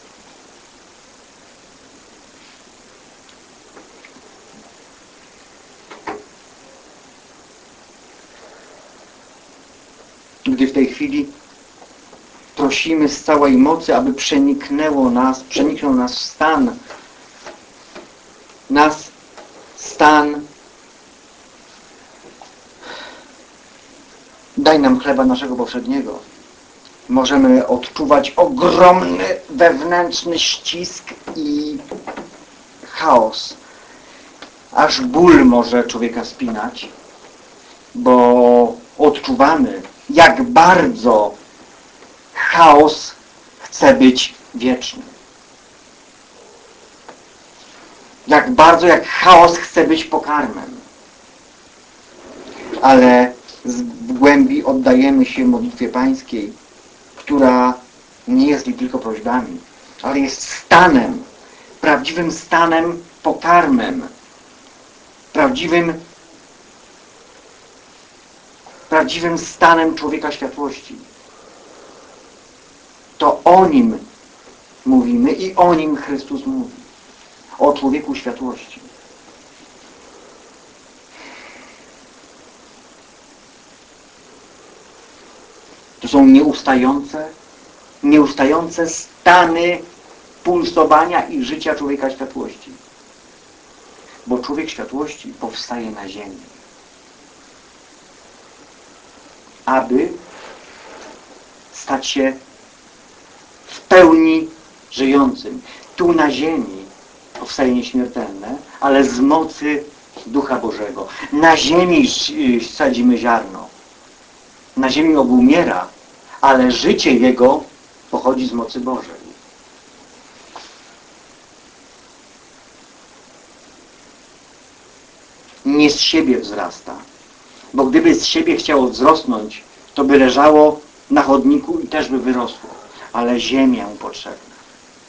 Gdy w tej chwili prosimy z całej mocy, aby przeniknęło nas, przeniknął nas stan, nas stan, daj nam chleba naszego powszedniego. Możemy odczuwać ogromny wewnętrzny ścisk i chaos. Aż ból może człowieka spinać, bo odczuwamy, jak bardzo chaos chce być wieczny. Jak bardzo, jak chaos chce być pokarmem. Ale w głębi oddajemy się modlitwie Pańskiej, która nie jest tylko prośbami, ale jest stanem, prawdziwym stanem, pokarmem, prawdziwym, prawdziwym stanem człowieka światłości. To o nim mówimy i o nim Chrystus mówi. O człowieku światłości. To są nieustające, nieustające stany pulsowania i życia człowieka światłości. Bo człowiek światłości powstaje na ziemi, aby stać się w pełni żyjącym. Tu na ziemi powstaje nieśmiertelne, ale z mocy Ducha Bożego. Na ziemi sadzimy ziarno. Na ziemi obumiera, ale życie jego pochodzi z mocy Bożej. Nie z siebie wzrasta. Bo gdyby z siebie chciało wzrosnąć, to by leżało na chodniku i też by wyrosło. Ale ziemia mu potrzebna.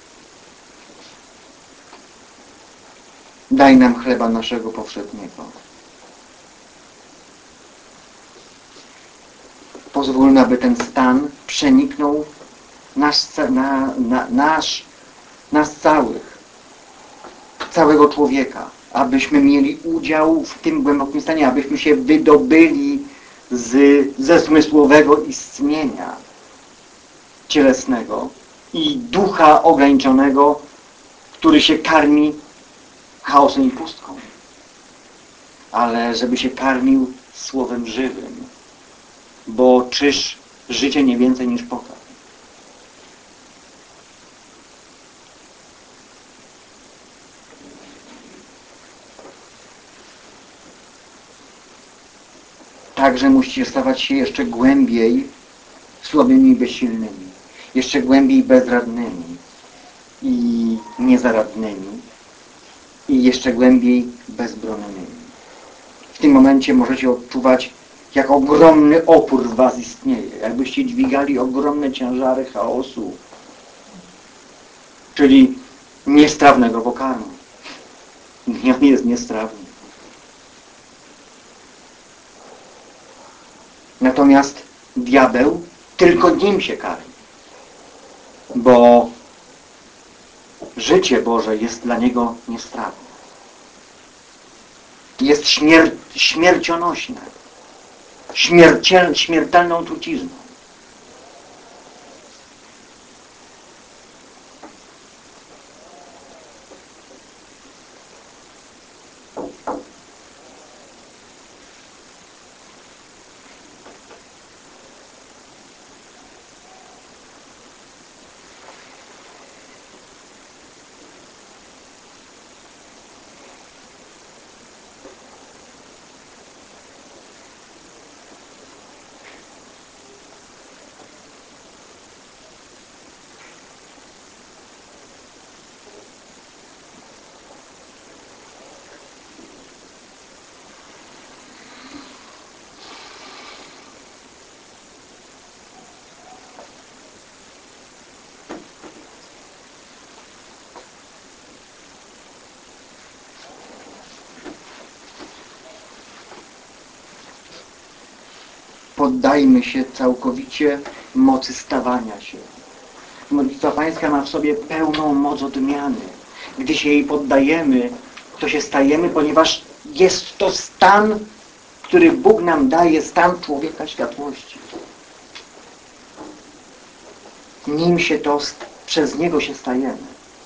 Daj nam chleba naszego powszedniego. Pozwól, aby ten stan przeniknął nas, na, na, nasz, nas całych, całego człowieka, abyśmy mieli udział w tym głębokim stanie, abyśmy się wydobyli z, ze zmysłowego istnienia cielesnego i ducha ograniczonego, który się karmi chaosem i pustką, ale żeby się karmił Słowem żywym, bo czyż życie nie więcej niż pokarm. Także musicie stawać się jeszcze głębiej słabymi i bezsilnymi. jeszcze głębiej bezradnymi i niezaradnymi i jeszcze głębiej bezbronnymi. W tym momencie możecie odczuwać, jak ogromny opór w was istnieje, jakbyście dźwigali ogromne ciężary chaosu, czyli niestrawnego pokarmu. On jest niestrawny. Natomiast diabeł tylko nim się karmi, bo życie Boże jest dla niego niestrawne. Jest śmier śmiercionośne, śmierciel śmiertelną trucizną. Poddajmy się całkowicie mocy stawania się. Modlitwa Pańska ma w sobie pełną moc odmiany. Gdy się jej poddajemy, to się stajemy, ponieważ jest to stan, który Bóg nam daje, stan człowieka światłości. Nim się to, przez Niego się stajemy.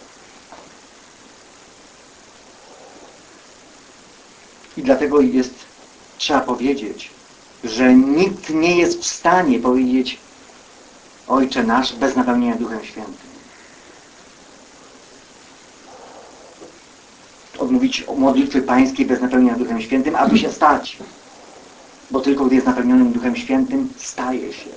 I dlatego jest, trzeba powiedzieć, że nikt nie jest w stanie powiedzieć Ojcze nasz bez napełnienia Duchem Świętym. Odmówić modlitwy pańskiej bez napełnienia Duchem Świętym, aby się stać. Bo tylko gdy jest napełnionym Duchem Świętym, staje się.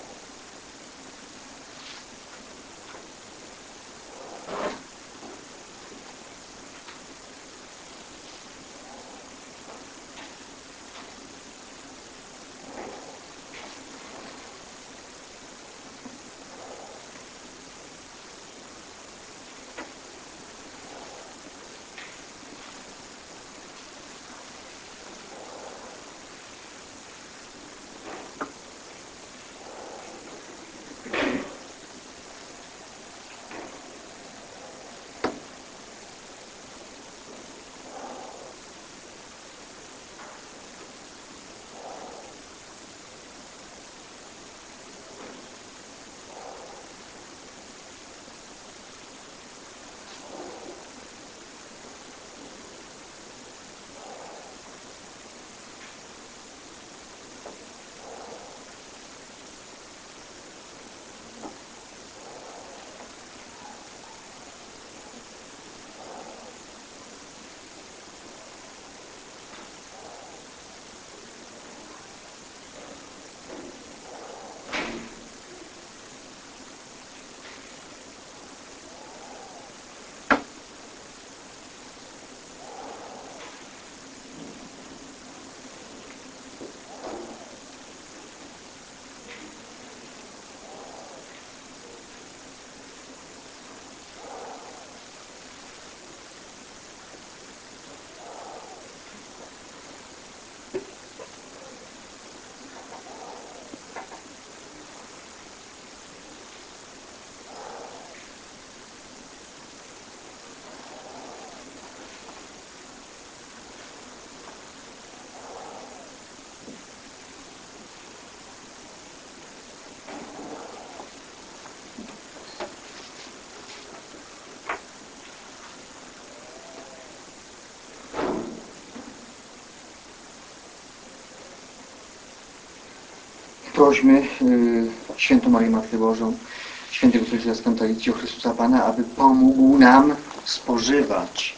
Prośmy y, Świętą Marię Matkę Bożą, Świętego Trójcy Zastępowicza Chrystusa Pana, aby pomógł nam spożywać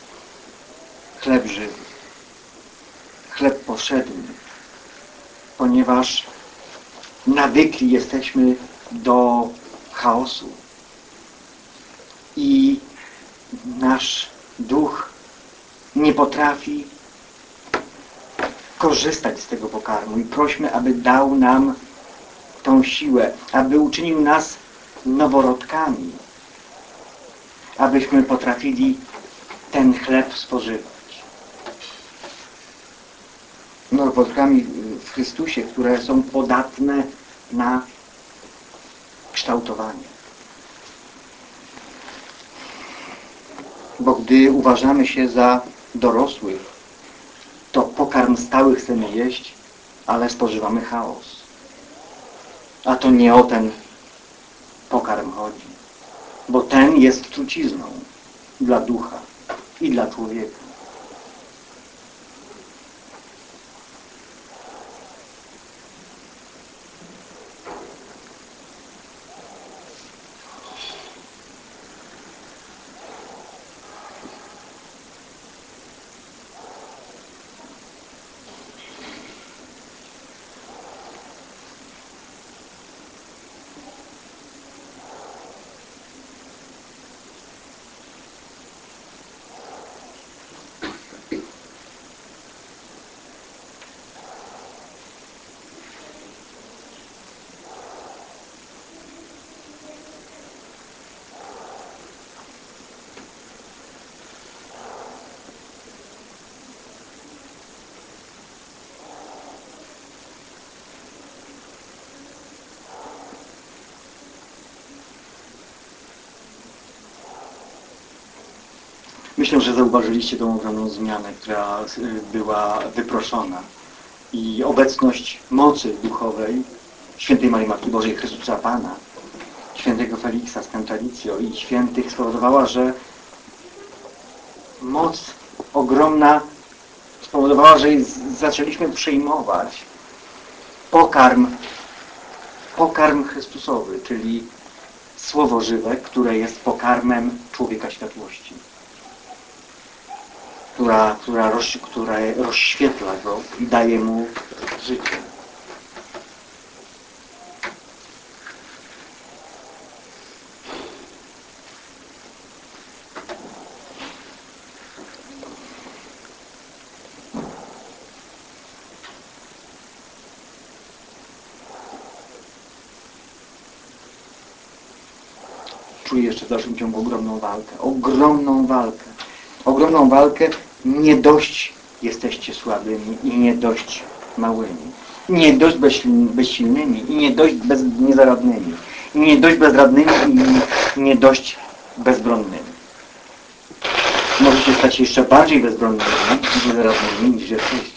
chleb żywy, chleb powszedni, ponieważ nawykli jesteśmy do chaosu. I nasz duch nie potrafi korzystać z tego pokarmu i prośmy, aby dał nam tą siłę, aby uczynił nas noworodkami, abyśmy potrafili ten chleb spożywać. Noworodkami w Chrystusie, które są podatne na kształtowanie. Bo gdy uważamy się za dorosłych, to pokarm stały chcemy jeść, ale spożywamy chaos. A to nie o ten pokarm chodzi. Bo ten jest trucizną dla ducha i dla człowieka. Myślę, że zauważyliście tą ogromną zmianę, która była wyproszona. I obecność mocy duchowej świętej Marii Matki Bożej Chrystusa Pana, świętego Feliksa z Cantalicio i świętych spowodowała, że moc ogromna spowodowała, że zaczęliśmy przyjmować pokarm, pokarm Chrystusowy, czyli Słowo żywe, które jest pokarmem człowieka światłości. Która, która, roz, która rozświetla go i daje mu życie. Czuję jeszcze w dalszym ciągu ogromną walkę. Ogromną walkę. Ogromną walkę. Nie dość jesteście słabymi i nie dość małymi. Nie dość bezsilnymi i nie dość bez, niezaradnymi. I nie dość bezradnymi i nie dość bezbronnymi. Możecie stać się jeszcze bardziej bezbronnymi i niezaradnymi niż jesteście.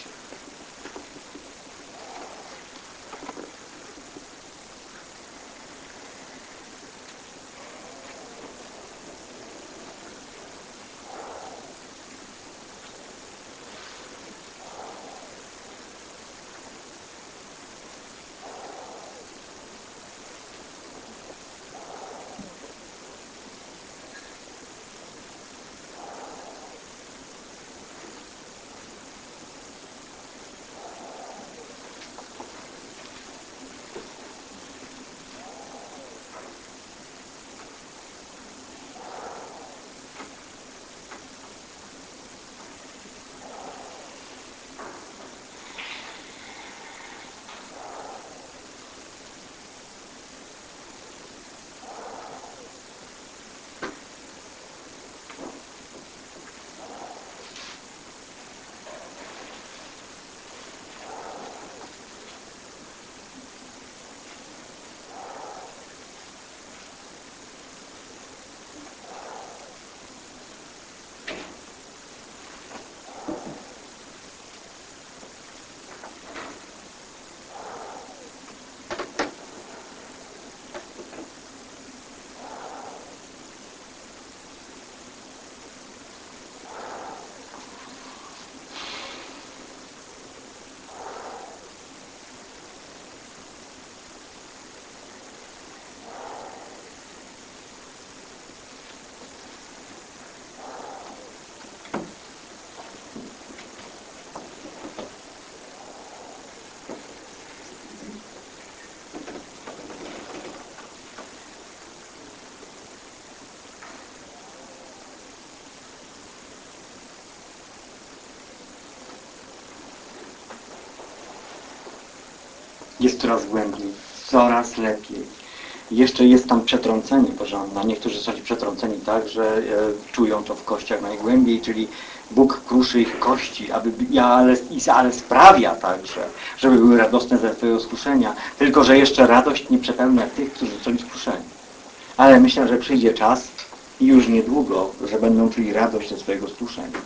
Jest coraz głębiej, coraz lepiej. Jeszcze jest tam przetrącenie porządne. Niektórzy są przetrąceni tak, że e, czują to w kościach najgłębiej, czyli Bóg kruszy ich kości, aby, ale, ale sprawia także, żeby były radosne ze swojego skruszenia. Tylko że jeszcze radość nie przepełnia tych, którzy są skruszeni. Ale myślę, że przyjdzie czas i już niedługo, że będą czuli radość ze swojego skruszenia.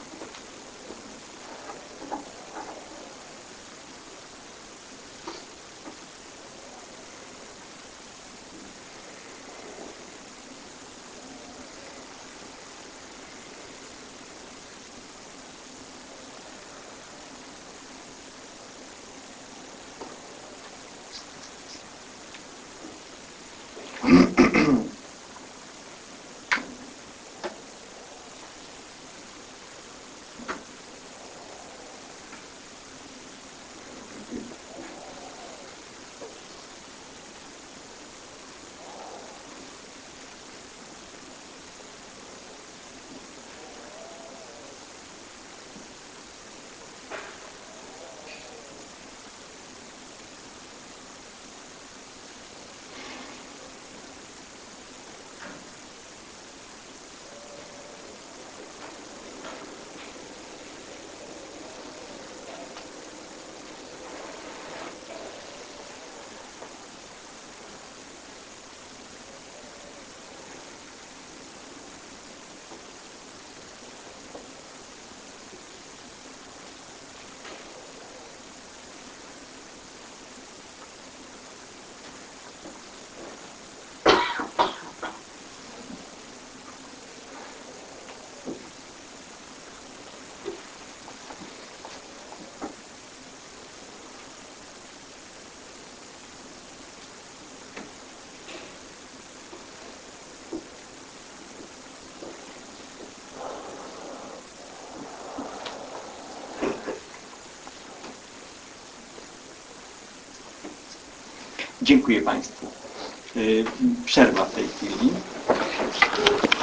Dziękuję Państwu. Przerwa w tej chwili.